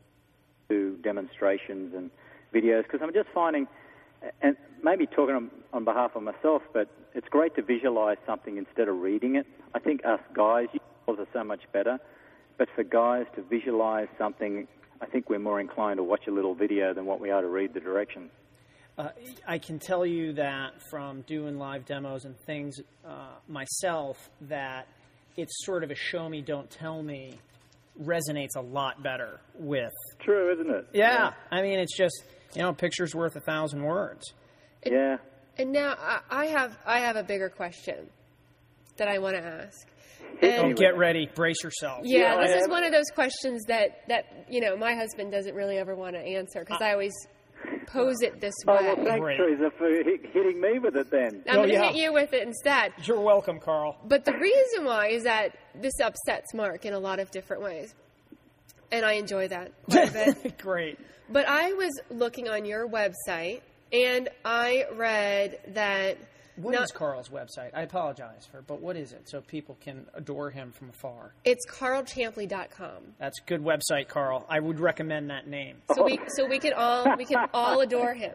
do demonstrations and videos, because I'm just finding, and maybe talking on, on behalf of myself, but it's great to visualise something instead of reading it. I think us guys, you girls are so much better, but for guys to visualise something, I think we're more inclined to watch a little video than what we are to read the directions. Uh, I can tell you that from doing live demos and things uh, myself, that it's sort of a show me, don't tell me resonates a lot better with. True, isn't it? Yeah. I mean, it's just, you know, a picture's worth a thousand words. Yeah. And now I, I have I have a bigger question that I want to ask. Hit And- me with Get it. ready. Brace yourself. Yeah, Yeah, this I is have- one of those questions that, that you know, my husband doesn't really ever want to answer, because I always pose it this Oh, way. well, thanks, Great. Teresa, for hit, hitting me with it then. I'm Oh, going to yeah. hit you with it instead. You're welcome, Carl. But the reason why is that this upsets Mark in a lot of different ways. And I enjoy that quite a bit. Great. But I was looking on your website, and I read that... What is not- Carl's website? I apologize for, but what is it so people can adore him from afar? It's carl champley dot com. That's a good website, Carl. I would recommend that name. So we so we can all we can all adore him.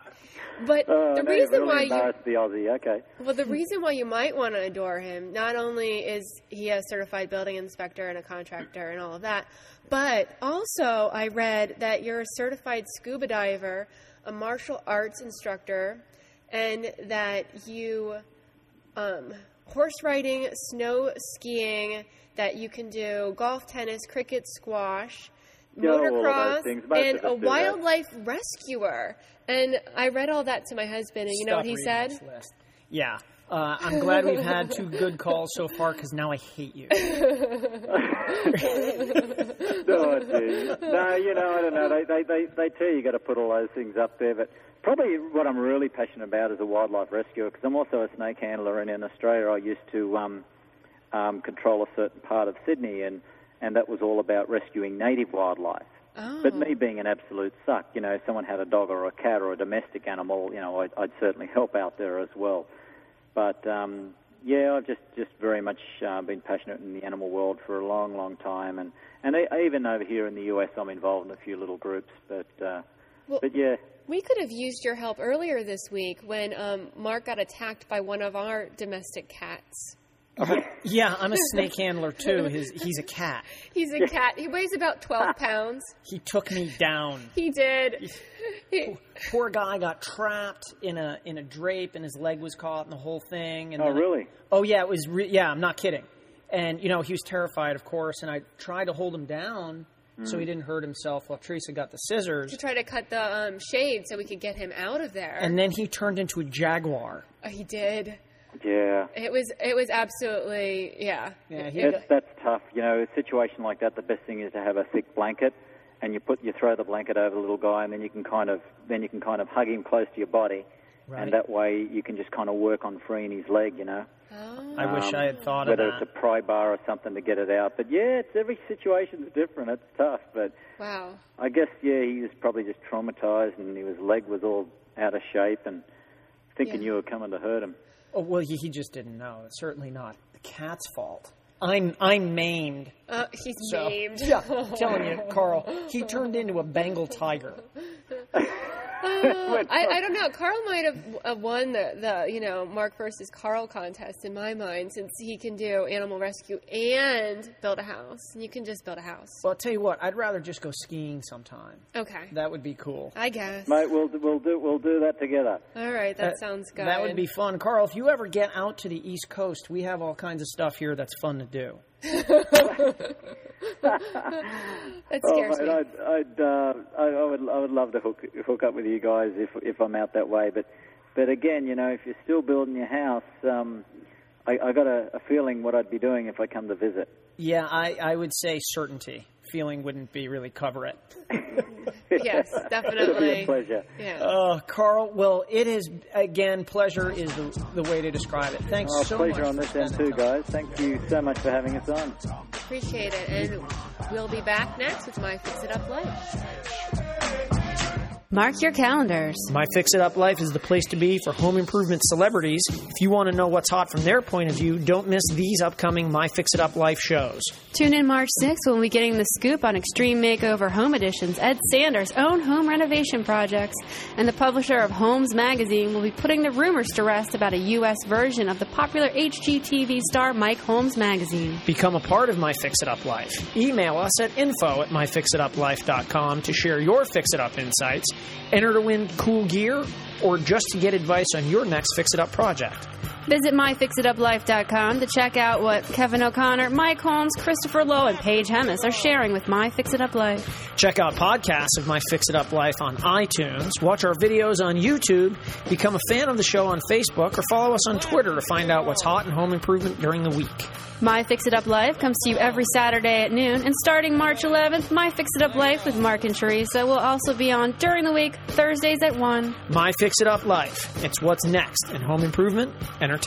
But Oh, the no, reason really why you embarrassed the Aussie, okay. well the reason why you might want to adore him, not only is he a certified building inspector and a contractor and all of that, but also I read that you're a certified scuba diver, a martial arts instructor, and that you um, horse riding, snow skiing, that you can do golf, tennis, cricket, squash, Yeah, all of those motocross, things. Most and of us a do that. wildlife rescuer. And I read all that to my husband, and you know what he Stop said? reading this list. Yeah. Uh, I'm glad we've had two good calls so far because now I hate you. Oh, gee. No, you know, I don't know. They, they, they, they tell you you got to put all those things up there, but probably what I'm really passionate about is a wildlife rescuer because I'm also a snake handler, and in Australia I used to um, um, control a certain part of Sydney, and, and that was all about rescuing native wildlife. Oh. But me being an absolute suck, you know, if someone had a dog or a cat or a domestic animal, you know, I'd, I'd certainly help out there as well. But, um, yeah, I've just, just very much uh, been passionate in the animal world for a long, long time. And, and I, even over here in the U S, I'm involved in a few little groups. But, uh, Well, but yeah. We could have used your help earlier this week when um, Mark got attacked by one of our domestic cats. Yeah, I'm a snake handler, too. His, he's a cat. He's a cat. He weighs about twelve pounds. He took me down. He did. He, Poor guy got trapped in a in a drape, and his leg was caught in the whole thing. And Oh, then- really? Oh, yeah, it was. Re- yeah, I'm not kidding. And, you know, he was terrified, of course, and I tried to hold him down so he didn't hurt himself while Teresa got the scissors. to try to cut the um, shade so we could get him out of there. And then he turned into a jaguar. Oh, he did. Yeah. It was it was absolutely, yeah. Yeah, he That's, that's tough. You know, a situation like that, the best thing is to have a thick blanket, and you put you throw the blanket over the little guy, and then you can kind of then you can kind of hug him close to your body, Right. and that way you can just kind of work on freeing his leg. You know, Oh. I wish I had thought of whether that. it's a pry bar or something to get it out. But yeah, it's every situation's different. It's tough, but Wow. I guess yeah, he was probably just traumatized, and his leg was all out of shape, and thinking Yeah. you were coming to hurt him. Oh, well, he, he just didn't know. It's certainly not the cat's fault. I'm I'm maimed. Uh, he's So, maimed. yeah, I'm telling you, Carl, he turned into a Bengal tiger. Uh, I, I don't know. Carl might have uh, won the, the, you know, Mark versus Carl contest in my mind, since he can do animal rescue and build a house. And you can just build a house. Well, I'll tell you what, I'd rather just go skiing sometime. Okay. That would be cool. I guess. Mate, we'll we'll do we'll do that together. All right. That Uh, sounds good. That would be fun. Carl, if you ever get out to the East Coast, we have all kinds of stuff here that's fun to do. That Oh, scares mate, me. I'd, I'd, uh, I, I would, I would love to hook hook up with you guys if if I'm out that way. But, but again, you know, if you're still building your house, um, I, I got a, a feeling what I'd be doing if I come to visit. Yeah, I, I would say certainty. Feeling wouldn't be really cover it. Yes, It'd be definitely. a pleasure. Yeah. Uh, Carl, well, it is, again, pleasure is the, the way to describe it. Thanks Oh, so pleasure much. on for this end spending too, time. guys. Thank you so much for having us on. Appreciate it. And we'll be back next with My Fix It Up Life. Mark your calendars. My Fix It Up Life is the place to be for home improvement celebrities. If you want to know what's hot from their point of view, don't miss these upcoming My Fix It Up Life shows. Tune in March sixth when we'll be getting the scoop on Extreme Makeover Home Editions. Ed Sanders' own home renovation projects, and the publisher of Homes Magazine will be putting the rumors to rest about a U S version of the popular H G T V star Mike Holmes Magazine. Become a part of My Fix It Up Life. Email us at info at my fix it up life dot com to share your Fix It Up insights, enter to win cool gear, or just to get advice on your next Fix It Up project. Visit my fix it up life dot com to check out what Kevin O'Connor, Mike Holmes, Christopher Lowe, and Paige Hemis are sharing with My Fix It Up Life. Check out podcasts of My Fix It Up Life on iTunes, watch our videos on YouTube, become a fan of the show on Facebook, or follow us on Twitter to find out what's hot in home improvement during the week. My Fix It Up Life comes to you every Saturday at noon, and starting March eleventh, My Fix It Up Life with Mark and Teresa will also be on during the week, Thursdays at one. My Fix It Up Life. It's what's next in home improvement entertainment.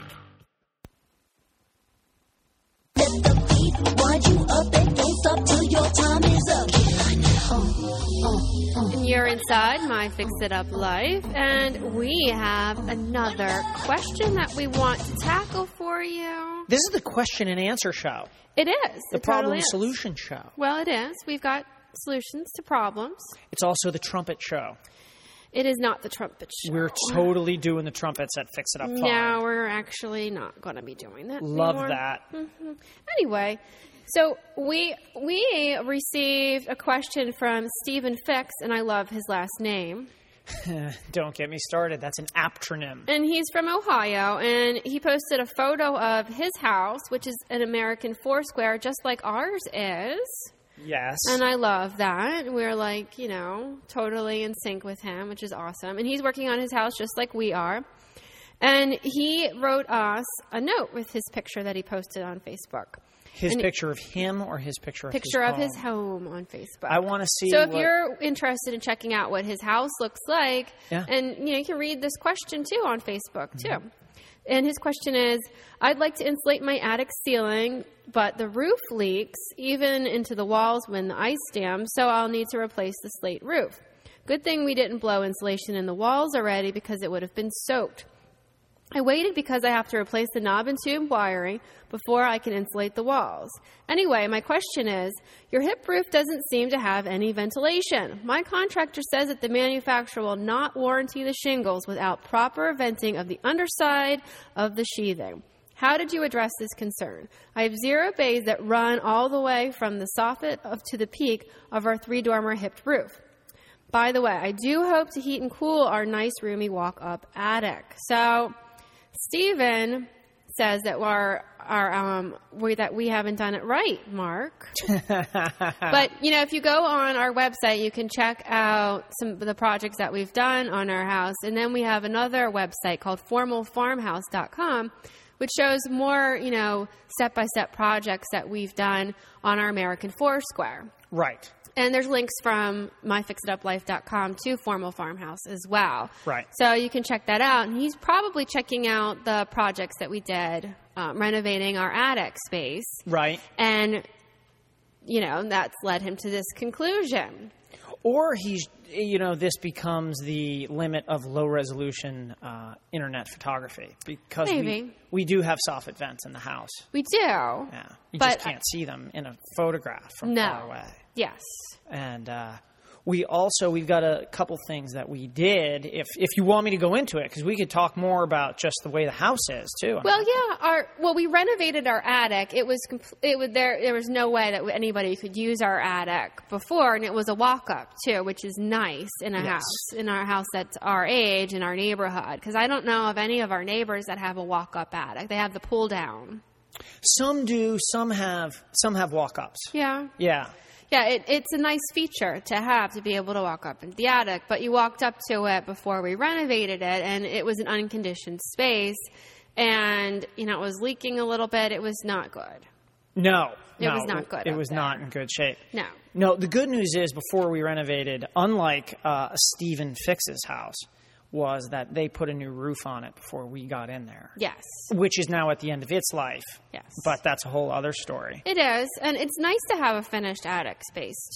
Let the beat wind you up and don't stop till your time is up. Get like that. Oh, oh, oh. And you're inside My Fix It Up Life, and we have another question that we want to tackle for you. This is the question and answer show, It is. the It problem totally is. solution show. Well, it is. We've got solutions to problems. It's also the trumpet show. It is not the trumpet show. We're totally doing the trumpets at Fix It Up five. No, we're actually not going to be doing that Love anymore. that. hmm Anyway, so we we received a question from Stephen Fix, and I love his last name. Don't get me started. That's an aptronym. And he's from Ohio, and he posted a photo of his house, which is an American Foursquare, just like ours is. Yes. And I love that. We're like, you know, totally in sync with him, which is awesome. And he's working on his house just like we are. And he wrote us a note with his picture that he posted on Facebook. His And picture of him or his picture of picture his of home? his home on Facebook. I want to see So if what- you're interested in checking out what his house looks like, Yeah. and you know, you can read this question too on Facebook too. And his question is, I'd like to insulate my attic ceiling, but the roof leaks even into the walls when the ice dams, so I'll need to replace the slate roof. Good thing we didn't blow insulation in the walls already because it would have been soaked. I waited because I have to replace the knob and tube wiring before I can insulate the walls. Anyway, my question is, your hip roof doesn't seem to have any ventilation. My contractor says that the manufacturer will not warranty the shingles without proper venting of the underside of the sheathing. How did you address this concern? I have zero bays that run all the way from the soffit of, to the peak of our three-dormer hipped roof. By the way, I do hope to heat and cool our nice, roomy walk-up attic. So, Stephen says that our, our um, we, that we haven't done it right, Mark. But, you know, if you go on our website, you can check out some of the projects that we've done on our house. And then we have another website called formal farmhouse dot com, which shows more, you know, step-by-step projects that we've done on our American Foursquare. Right. And there's links from my fix it up life dot com to Formal Farmhouse as well. Right. So you can check that out. And he's probably checking out the projects that we did, um, renovating our attic space. Right. And, you know, that's led him to this conclusion. Or he's, you know, this becomes the limit of low-resolution uh, internet photography because Maybe. we we do have soffit vents in the house. We do. Yeah, you But just can't see them in a photograph from No. far away. Yes. And uh, we also, we've got a couple things that we did, if if you want me to go into it, because we could talk more about just the way the house is, too. I Well, mean, yeah. Our well, we renovated our attic. It was compl- it was there. There was no way that anybody could use our attic before, and it was a walk up too, which is nice in a Yes. house in our house that's our age in our neighborhood. Because I don't know of any of our neighbors that have a walk up attic. They have the pull down. Some do, some have, some have walk-ups. Yeah. Yeah. Yeah, it, it's a nice feature to have to be able to walk up into the attic, but you walked up to it before we renovated it, and it was an unconditioned space, and, you know, it was leaking a little bit. It was not good. No. It no, was not good It up was there. not in good shape. No. No, the good news is before we renovated, unlike uh, Stephen Fix's house, was that they put a new roof on it before we got in there. Yes. Which is now at the end of its life. Yes. But that's a whole other story. It is, and it's nice to have a finished attic space too.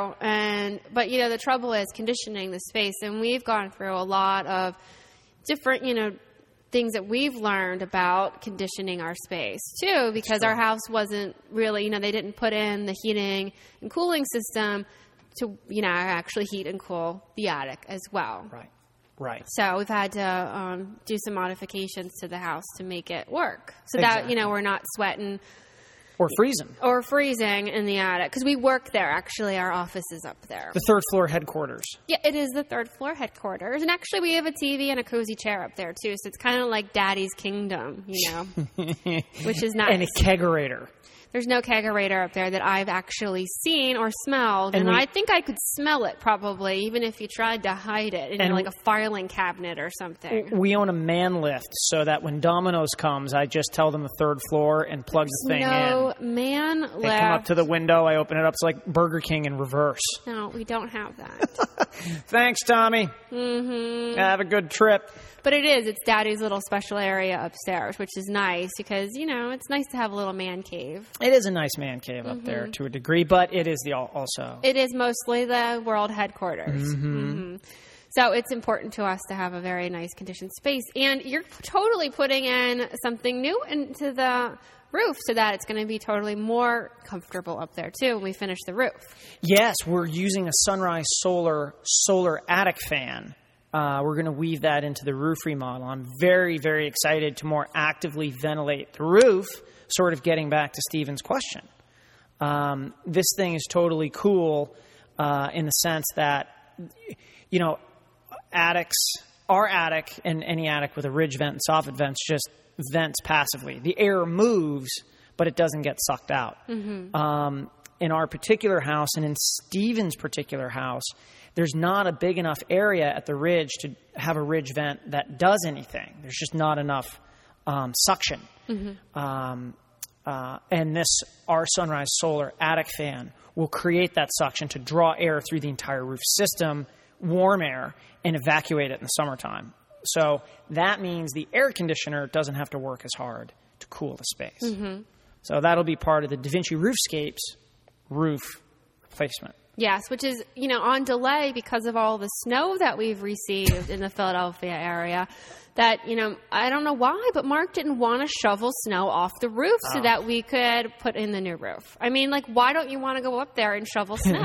And but you know the trouble is conditioning the space, and we've gone through a lot of different you know things that we've learned about conditioning our space too, because our house wasn't really you know they didn't put in the heating and cooling system to you know actually heat and cool the attic as well. Right. Right. So we've had to um, do some modifications to the house to make it work, so that Exactly. you know we're not sweating. Or freezing. Or freezing in the attic. Because we work there, actually. Our office is up there. The third floor headquarters. Yeah, it is the third floor headquarters. And actually, we have a T V and a cozy chair up there, too. So it's kind of like Daddy's Kingdom, you know, which is nice. And a kegerator. There's no kegerator up there that I've actually seen or smelled. And And, we- I think I could smell it, probably, even if you tried to hide it in And like we- a filing cabinet or something. We own a man lift so that when Domino's comes, I just tell them the third floor and plug the thing no in. man left. They come up to the window, I open it up. It's like Burger King in reverse. No, we don't have that. Thanks, Tommy. Mm-hmm. Have a good trip. But it is. It's Daddy's little special area upstairs, which is nice because, you know, it's nice to have a little man cave. It is a nice man cave up there to a degree, but it is the al- also. It is mostly the world headquarters. Mm-hmm. So it's important to us to have a very nice conditioned space. And you're totally putting in something new into the roof so that it's going to be totally more comfortable up there, too, when we finish the roof. Yes, we're using a Sunrise Solar solar attic fan. Uh, we're going to weave that into the roof remodel. I'm very, very excited to more actively ventilate the roof, sort of getting back to Stephen's question. Um, this thing is totally cool uh, in the sense that, you know, attics, our attic and any attic with a ridge vent and soffit vents just vents passively. The air moves, but it doesn't get sucked out. Mm-hmm. Um, in our particular house and in Steven's particular house, there's not a big enough area at the ridge to have a ridge vent that does anything. There's just not enough um, suction. Mm-hmm. Um, uh, and this, our Sunrise Solar attic fan will create that suction to draw air through the entire roof system, warm air, and evacuate it in the summertime. So that means the air conditioner doesn't have to work as hard to cool the space. Mm-hmm. So that'll be part of the Da Vinci Roofscapes roof replacement. Yes, which is, you know, on delay because of all the snow that we've received in the Philadelphia area. That, you know, I don't know why, but Mark didn't want to shovel snow off the roof oh. so that we could put in the new roof. I mean, like, why don't you want to go up there and shovel snow?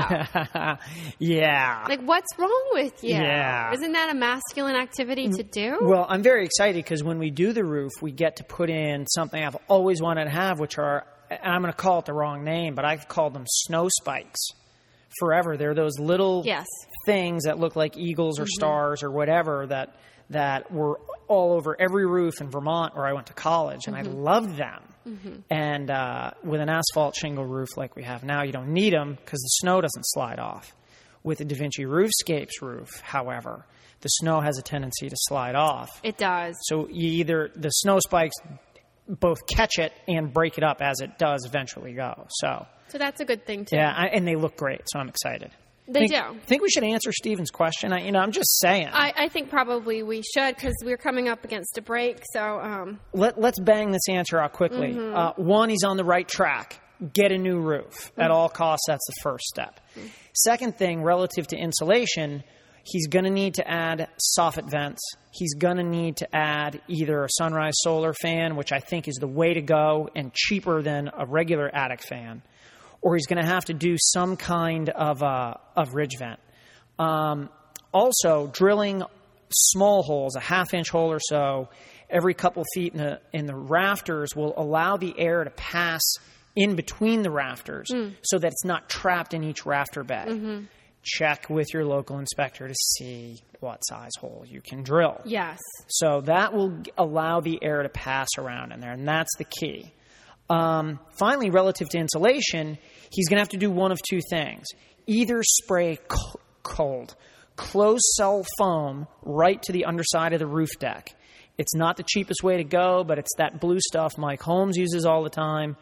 Yeah. Like, what's wrong with you? Yeah. Isn't that a masculine activity to do? Well, I'm very excited because when we do the roof, we get to put in something I've always wanted to have, which are, and I'm going to call it the wrong name, but I've called them snow spikes forever. They're those little yes. things that look like eagles or mm-hmm. stars or whatever that that were all over every roof in Vermont where I went to college, and mm-hmm. I loved them. Mm-hmm. And uh, with an asphalt shingle roof like we have now, you don't need them because the snow doesn't slide off. With the Da Vinci Roofscapes roof, however, the snow has a tendency to slide off. It does. So you either the snow spikes both catch it and break it up as it does eventually go. So, so that's a good thing too. Yeah, I, and they look great, so I'm excited. They think, do. Think we should answer Stephen's question? I, you know, I'm just saying. I, I think probably we should because we're coming up against a break. So um. Let, let's bang this answer out quickly. Mm-hmm. Uh, one, he's on the right track. Get a new roof. Mm-hmm. At all costs, that's the first step. Mm-hmm. Second thing, relative to insulation, he's going to need to add soffit vents. He's going to need to add either a Sunrise Solar fan, which I think is the way to go and cheaper than a regular attic fan, or he's going to have to do some kind of uh, of ridge vent. Um, also, drilling small holes, a half-inch hole or so, every couple feet in the, in the rafters will allow the air to pass in between the rafters mm. so that it's not trapped in each rafter bed. Mm-hmm. Check with your local inspector to see what size hole you can drill. Yes. So that will allow the air to pass around in there, and that's the key. Um, finally, relative to insulation, he's going to have to do one of two things. Either spray co- cold, closed-cell foam right to the underside of the roof deck. It's not the cheapest way to go, but it's that blue stuff Mike Holmes uses all the time.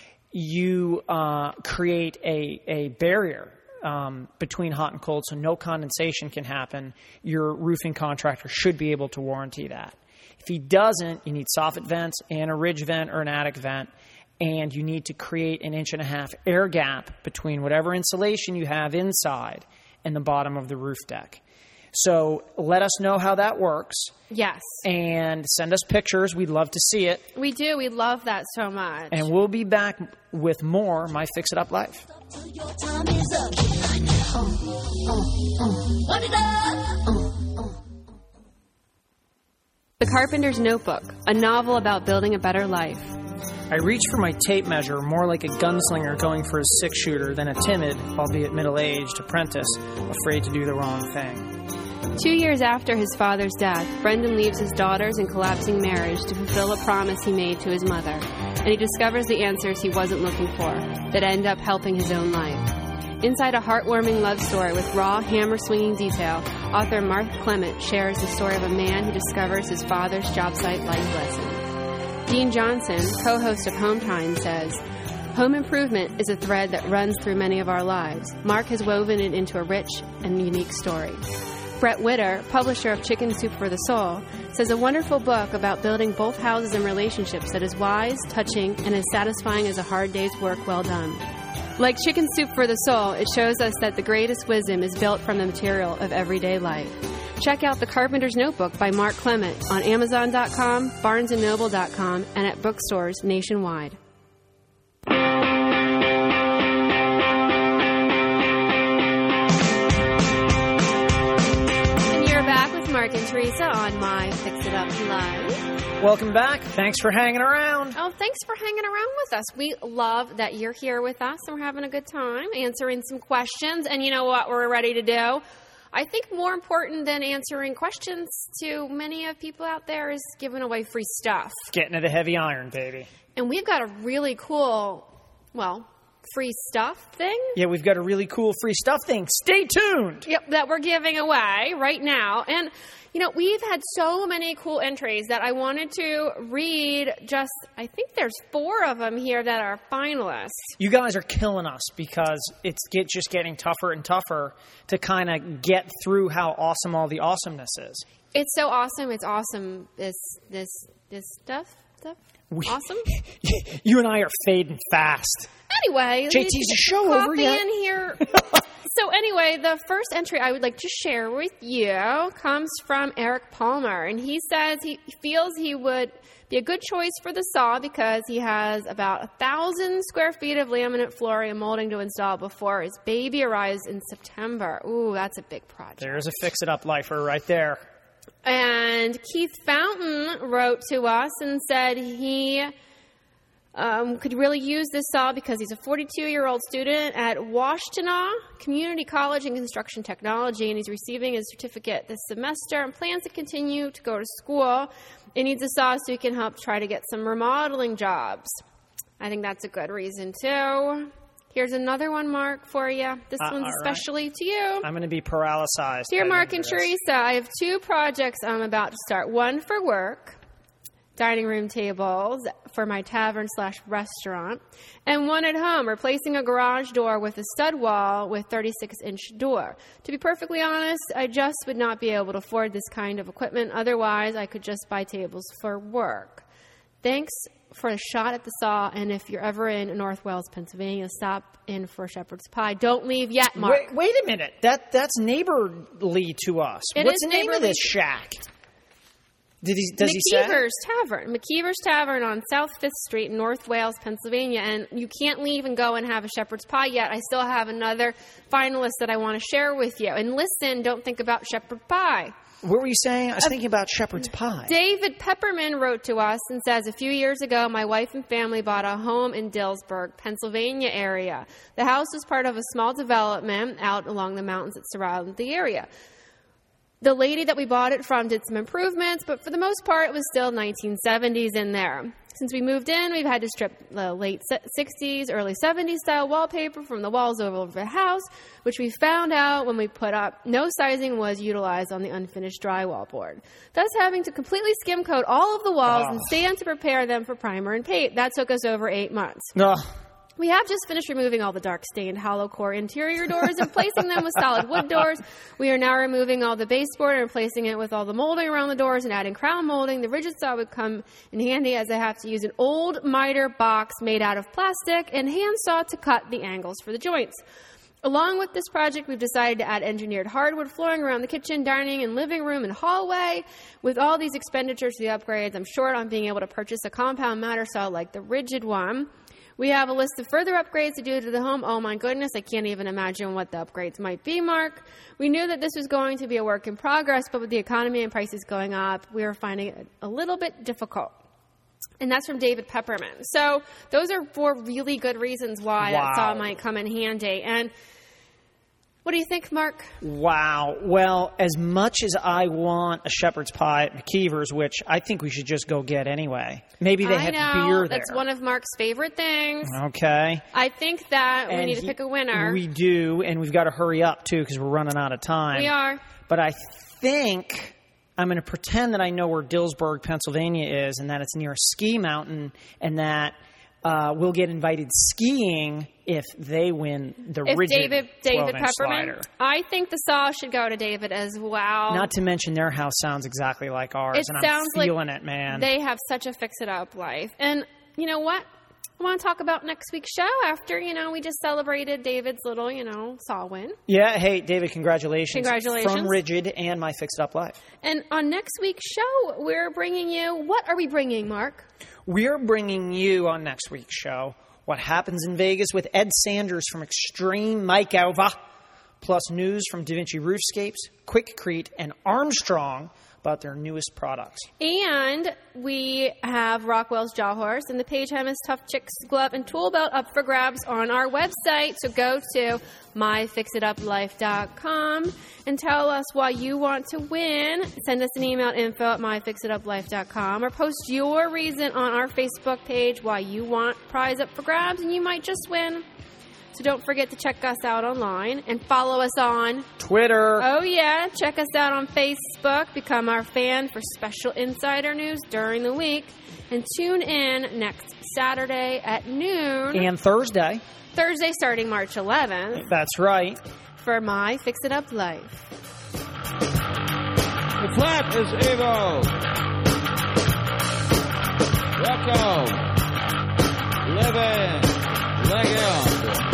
You uh, create a, a barrier um, between hot and cold so no condensation can happen. Your roofing contractor should be able to warranty that. If he doesn't, you need soffit vents and a ridge vent or an attic vent, and you need to create an inch and a half air gap between whatever insulation you have inside and the bottom of the roof deck. So let us know how that works. Yes. And send us pictures. We'd love to see it. We do. We love that so much. And we'll be back with more My Fix It Up Life. The Carpenter's Notebook, a novel about building a better life. I reach for my tape measure more like a gunslinger going for his six-shooter than a timid, albeit middle-aged, apprentice afraid to do the wrong thing. Two years after his father's death, Brendan leaves his daughters and collapsing marriage to fulfill a promise he made to his mother, and he discovers the answers he wasn't looking for that end up helping his own life. Inside a heartwarming love story with raw, hammer-swinging detail, author Mark Clement shares the story of a man who discovers his father's job site life lesson. Dean Johnson, co-host of Home Time, says, "Home improvement is a thread that runs through many of our lives. Mark has woven it into a rich and unique story." Brett Witter, publisher of Chicken Soup for the Soul, says a wonderful book about building both houses and relationships that is wise, touching, and as satisfying as a hard day's work well done. Like Chicken Soup for the Soul, it shows us that the greatest wisdom is built from the material of everyday life. Check out The Carpenter's Notebook by Mark Clement on Amazon dot com, Barnes and Noble dot com, and at bookstores nationwide. And you're back with Mark and Teresa on My Fix It Up Live. Welcome back. Thanks for hanging around. Oh, thanks for hanging around with us. We love that you're here with us and we're having a good time answering some questions. And you know what we're ready to do? I think more important than answering questions to many of people out there is giving away free stuff. Getting to the heavy iron, baby. And we've got a really cool, well, free stuff thing. Yeah, we've got a really cool free stuff thing. Stay tuned. Yep, that we're giving away right now. And, you know, we've had so many cool entries that I wanted to read. Just, I think there's four of them here that are finalists. You guys are killing us because it's get, just getting tougher and tougher to kind of get through how awesome all the awesomeness is. It's so awesome. It's awesome. This, this, this stuff. Stuff. We, awesome. You and I are fading fast. Anyway, J T's the show coffee over yet? in here. So anyway, the first entry I would like to share with you comes from Eric Palmer, and he says he feels he would be a good choice for the saw because he has about a thousand square feet of laminate flooring and molding to install before his baby arrives in September. Ooh, that's a big project. There's a fix-it-up lifer right there. And Keith Fountain wrote to us and said he um, could really use this saw because he's a forty-two-year-old student at Washtenaw Community College in Construction Technology, and he's receiving his certificate this semester and plans to continue to go to school. He needs a saw so he can help try to get some remodeling jobs. I think that's a good reason, too. Here's another one, Mark, for you. This Uh, one's all right. especially to you. I'm going to be paralyzed. Dear by Mark the and end of this. Teresa, I have two projects I'm about to start. One for work, dining room tables for my tavern slash restaurant, and one at home, replacing a garage door with a stud wall with thirty-six inch door. To be perfectly honest, I just would not be able to afford this kind of equipment. Otherwise, I could just buy tables for work. Thanks for a shot at the saw, and if you're ever in North Wales, Pennsylvania, stop in for shepherd's pie. Don't leave yet, Mark. Wait, wait a minute. That That's neighborly to us. It What's is the name of neighborly. this shack? Did he, does he say? McKeever's Tavern. McKeever's Tavern on South Fifth Street, North Wales, Pennsylvania. And you can't leave and go and have a shepherd's pie yet. I still have another finalist that I want to share with you. And listen, don't think about shepherd pie. What were you saying? I was thinking about shepherd's pie. David Pepperman wrote to us and says, a few years ago, my wife and family bought a home in Dillsburg, Pennsylvania area. The house was part of a small development out along the mountains that surround the area. The lady that we bought it from did some improvements, but for the most part, it was still nineteen seventies in there. Since we moved in, we've had to strip the late sixties, early seventies style wallpaper from the walls over the house, which we found out when we put up no sizing was utilized on the unfinished drywall board. Thus, having to completely skim coat all of the walls Oh. and sand to prepare them for primer and paint. That took us over eight months. No. We have just finished removing all the dark stained hollow core interior doors and placing them with solid wood doors. We are now removing all the baseboard and replacing it with all the molding around the doors and adding crown molding. The rigid saw would come in handy as I have to use an old miter box made out of plastic and hand saw to cut the angles for the joints. Along with this project, we've decided to add engineered hardwood flooring around the kitchen, dining, and living room and hallway. With all these expenditures to the upgrades, I'm short on being able to purchase a compound miter saw like the rigid one. We have a list of further upgrades to do to the home. Oh my goodness, I can't even imagine what the upgrades might be, Mark. We knew that this was going to be a work in progress, but with the economy and prices going up, we are finding it a little bit difficult. And that's from David Pepperman. So those are four really good reasons why Wow. that saw might come in handy. And what do you think, Mark? Wow. Well, as much as I want a shepherd's pie at McKeever's, which I think we should just go get anyway. Maybe they I have know, beer there. that's one of Mark's favorite things. Okay. I think that we And need to he- pick a winner. We do, and we've got to hurry up, too, because we're running out of time. We are. But I think I'm going to pretend that I know where Dillsburg, Pennsylvania is, and that it's near a ski mountain, and that uh, we'll get invited skiing if they win the If rigid David David twelve-inch Pepperman, slider. I think the saw should go to David as well. Not to mention their house sounds exactly like ours, It and sounds I'm like feeling it, man. They have such a fix-it-up life. And you know what? I want to talk about next week's show after, you know, we just celebrated David's little, you know, saw win. Yeah, hey, David, congratulations. Congratulations. From Rigid and My Fix It Up Life. And on next week's show, we're bringing you, what are we bringing, Mark? We're bringing you on next week's show what happens in Vegas with Ed Sanders from Extreme Makeover, plus news from Da Vinci Roofscapes, Quickcrete, and Armstrong about their newest products. And we have Rockwell's Jaw Horse and the Page Hemis Tough Chicks Glove and Tool Belt up for grabs on our website. So go to my fix it up life dot com and tell us why you want to win. Send us an email, info at my fix it up life dot com, or post your reason on our Facebook page why you want prize up for grabs, and you might just win. So don't forget to check us out online and follow us on Twitter. Oh, yeah. Check us out on Facebook. Become our fan for special insider news during the week. And tune in next Saturday at noon. And Thursday. Thursday starting March eleventh. That's right. For My Fix It Up Life. The clap is evil. Welcome. Living Legend.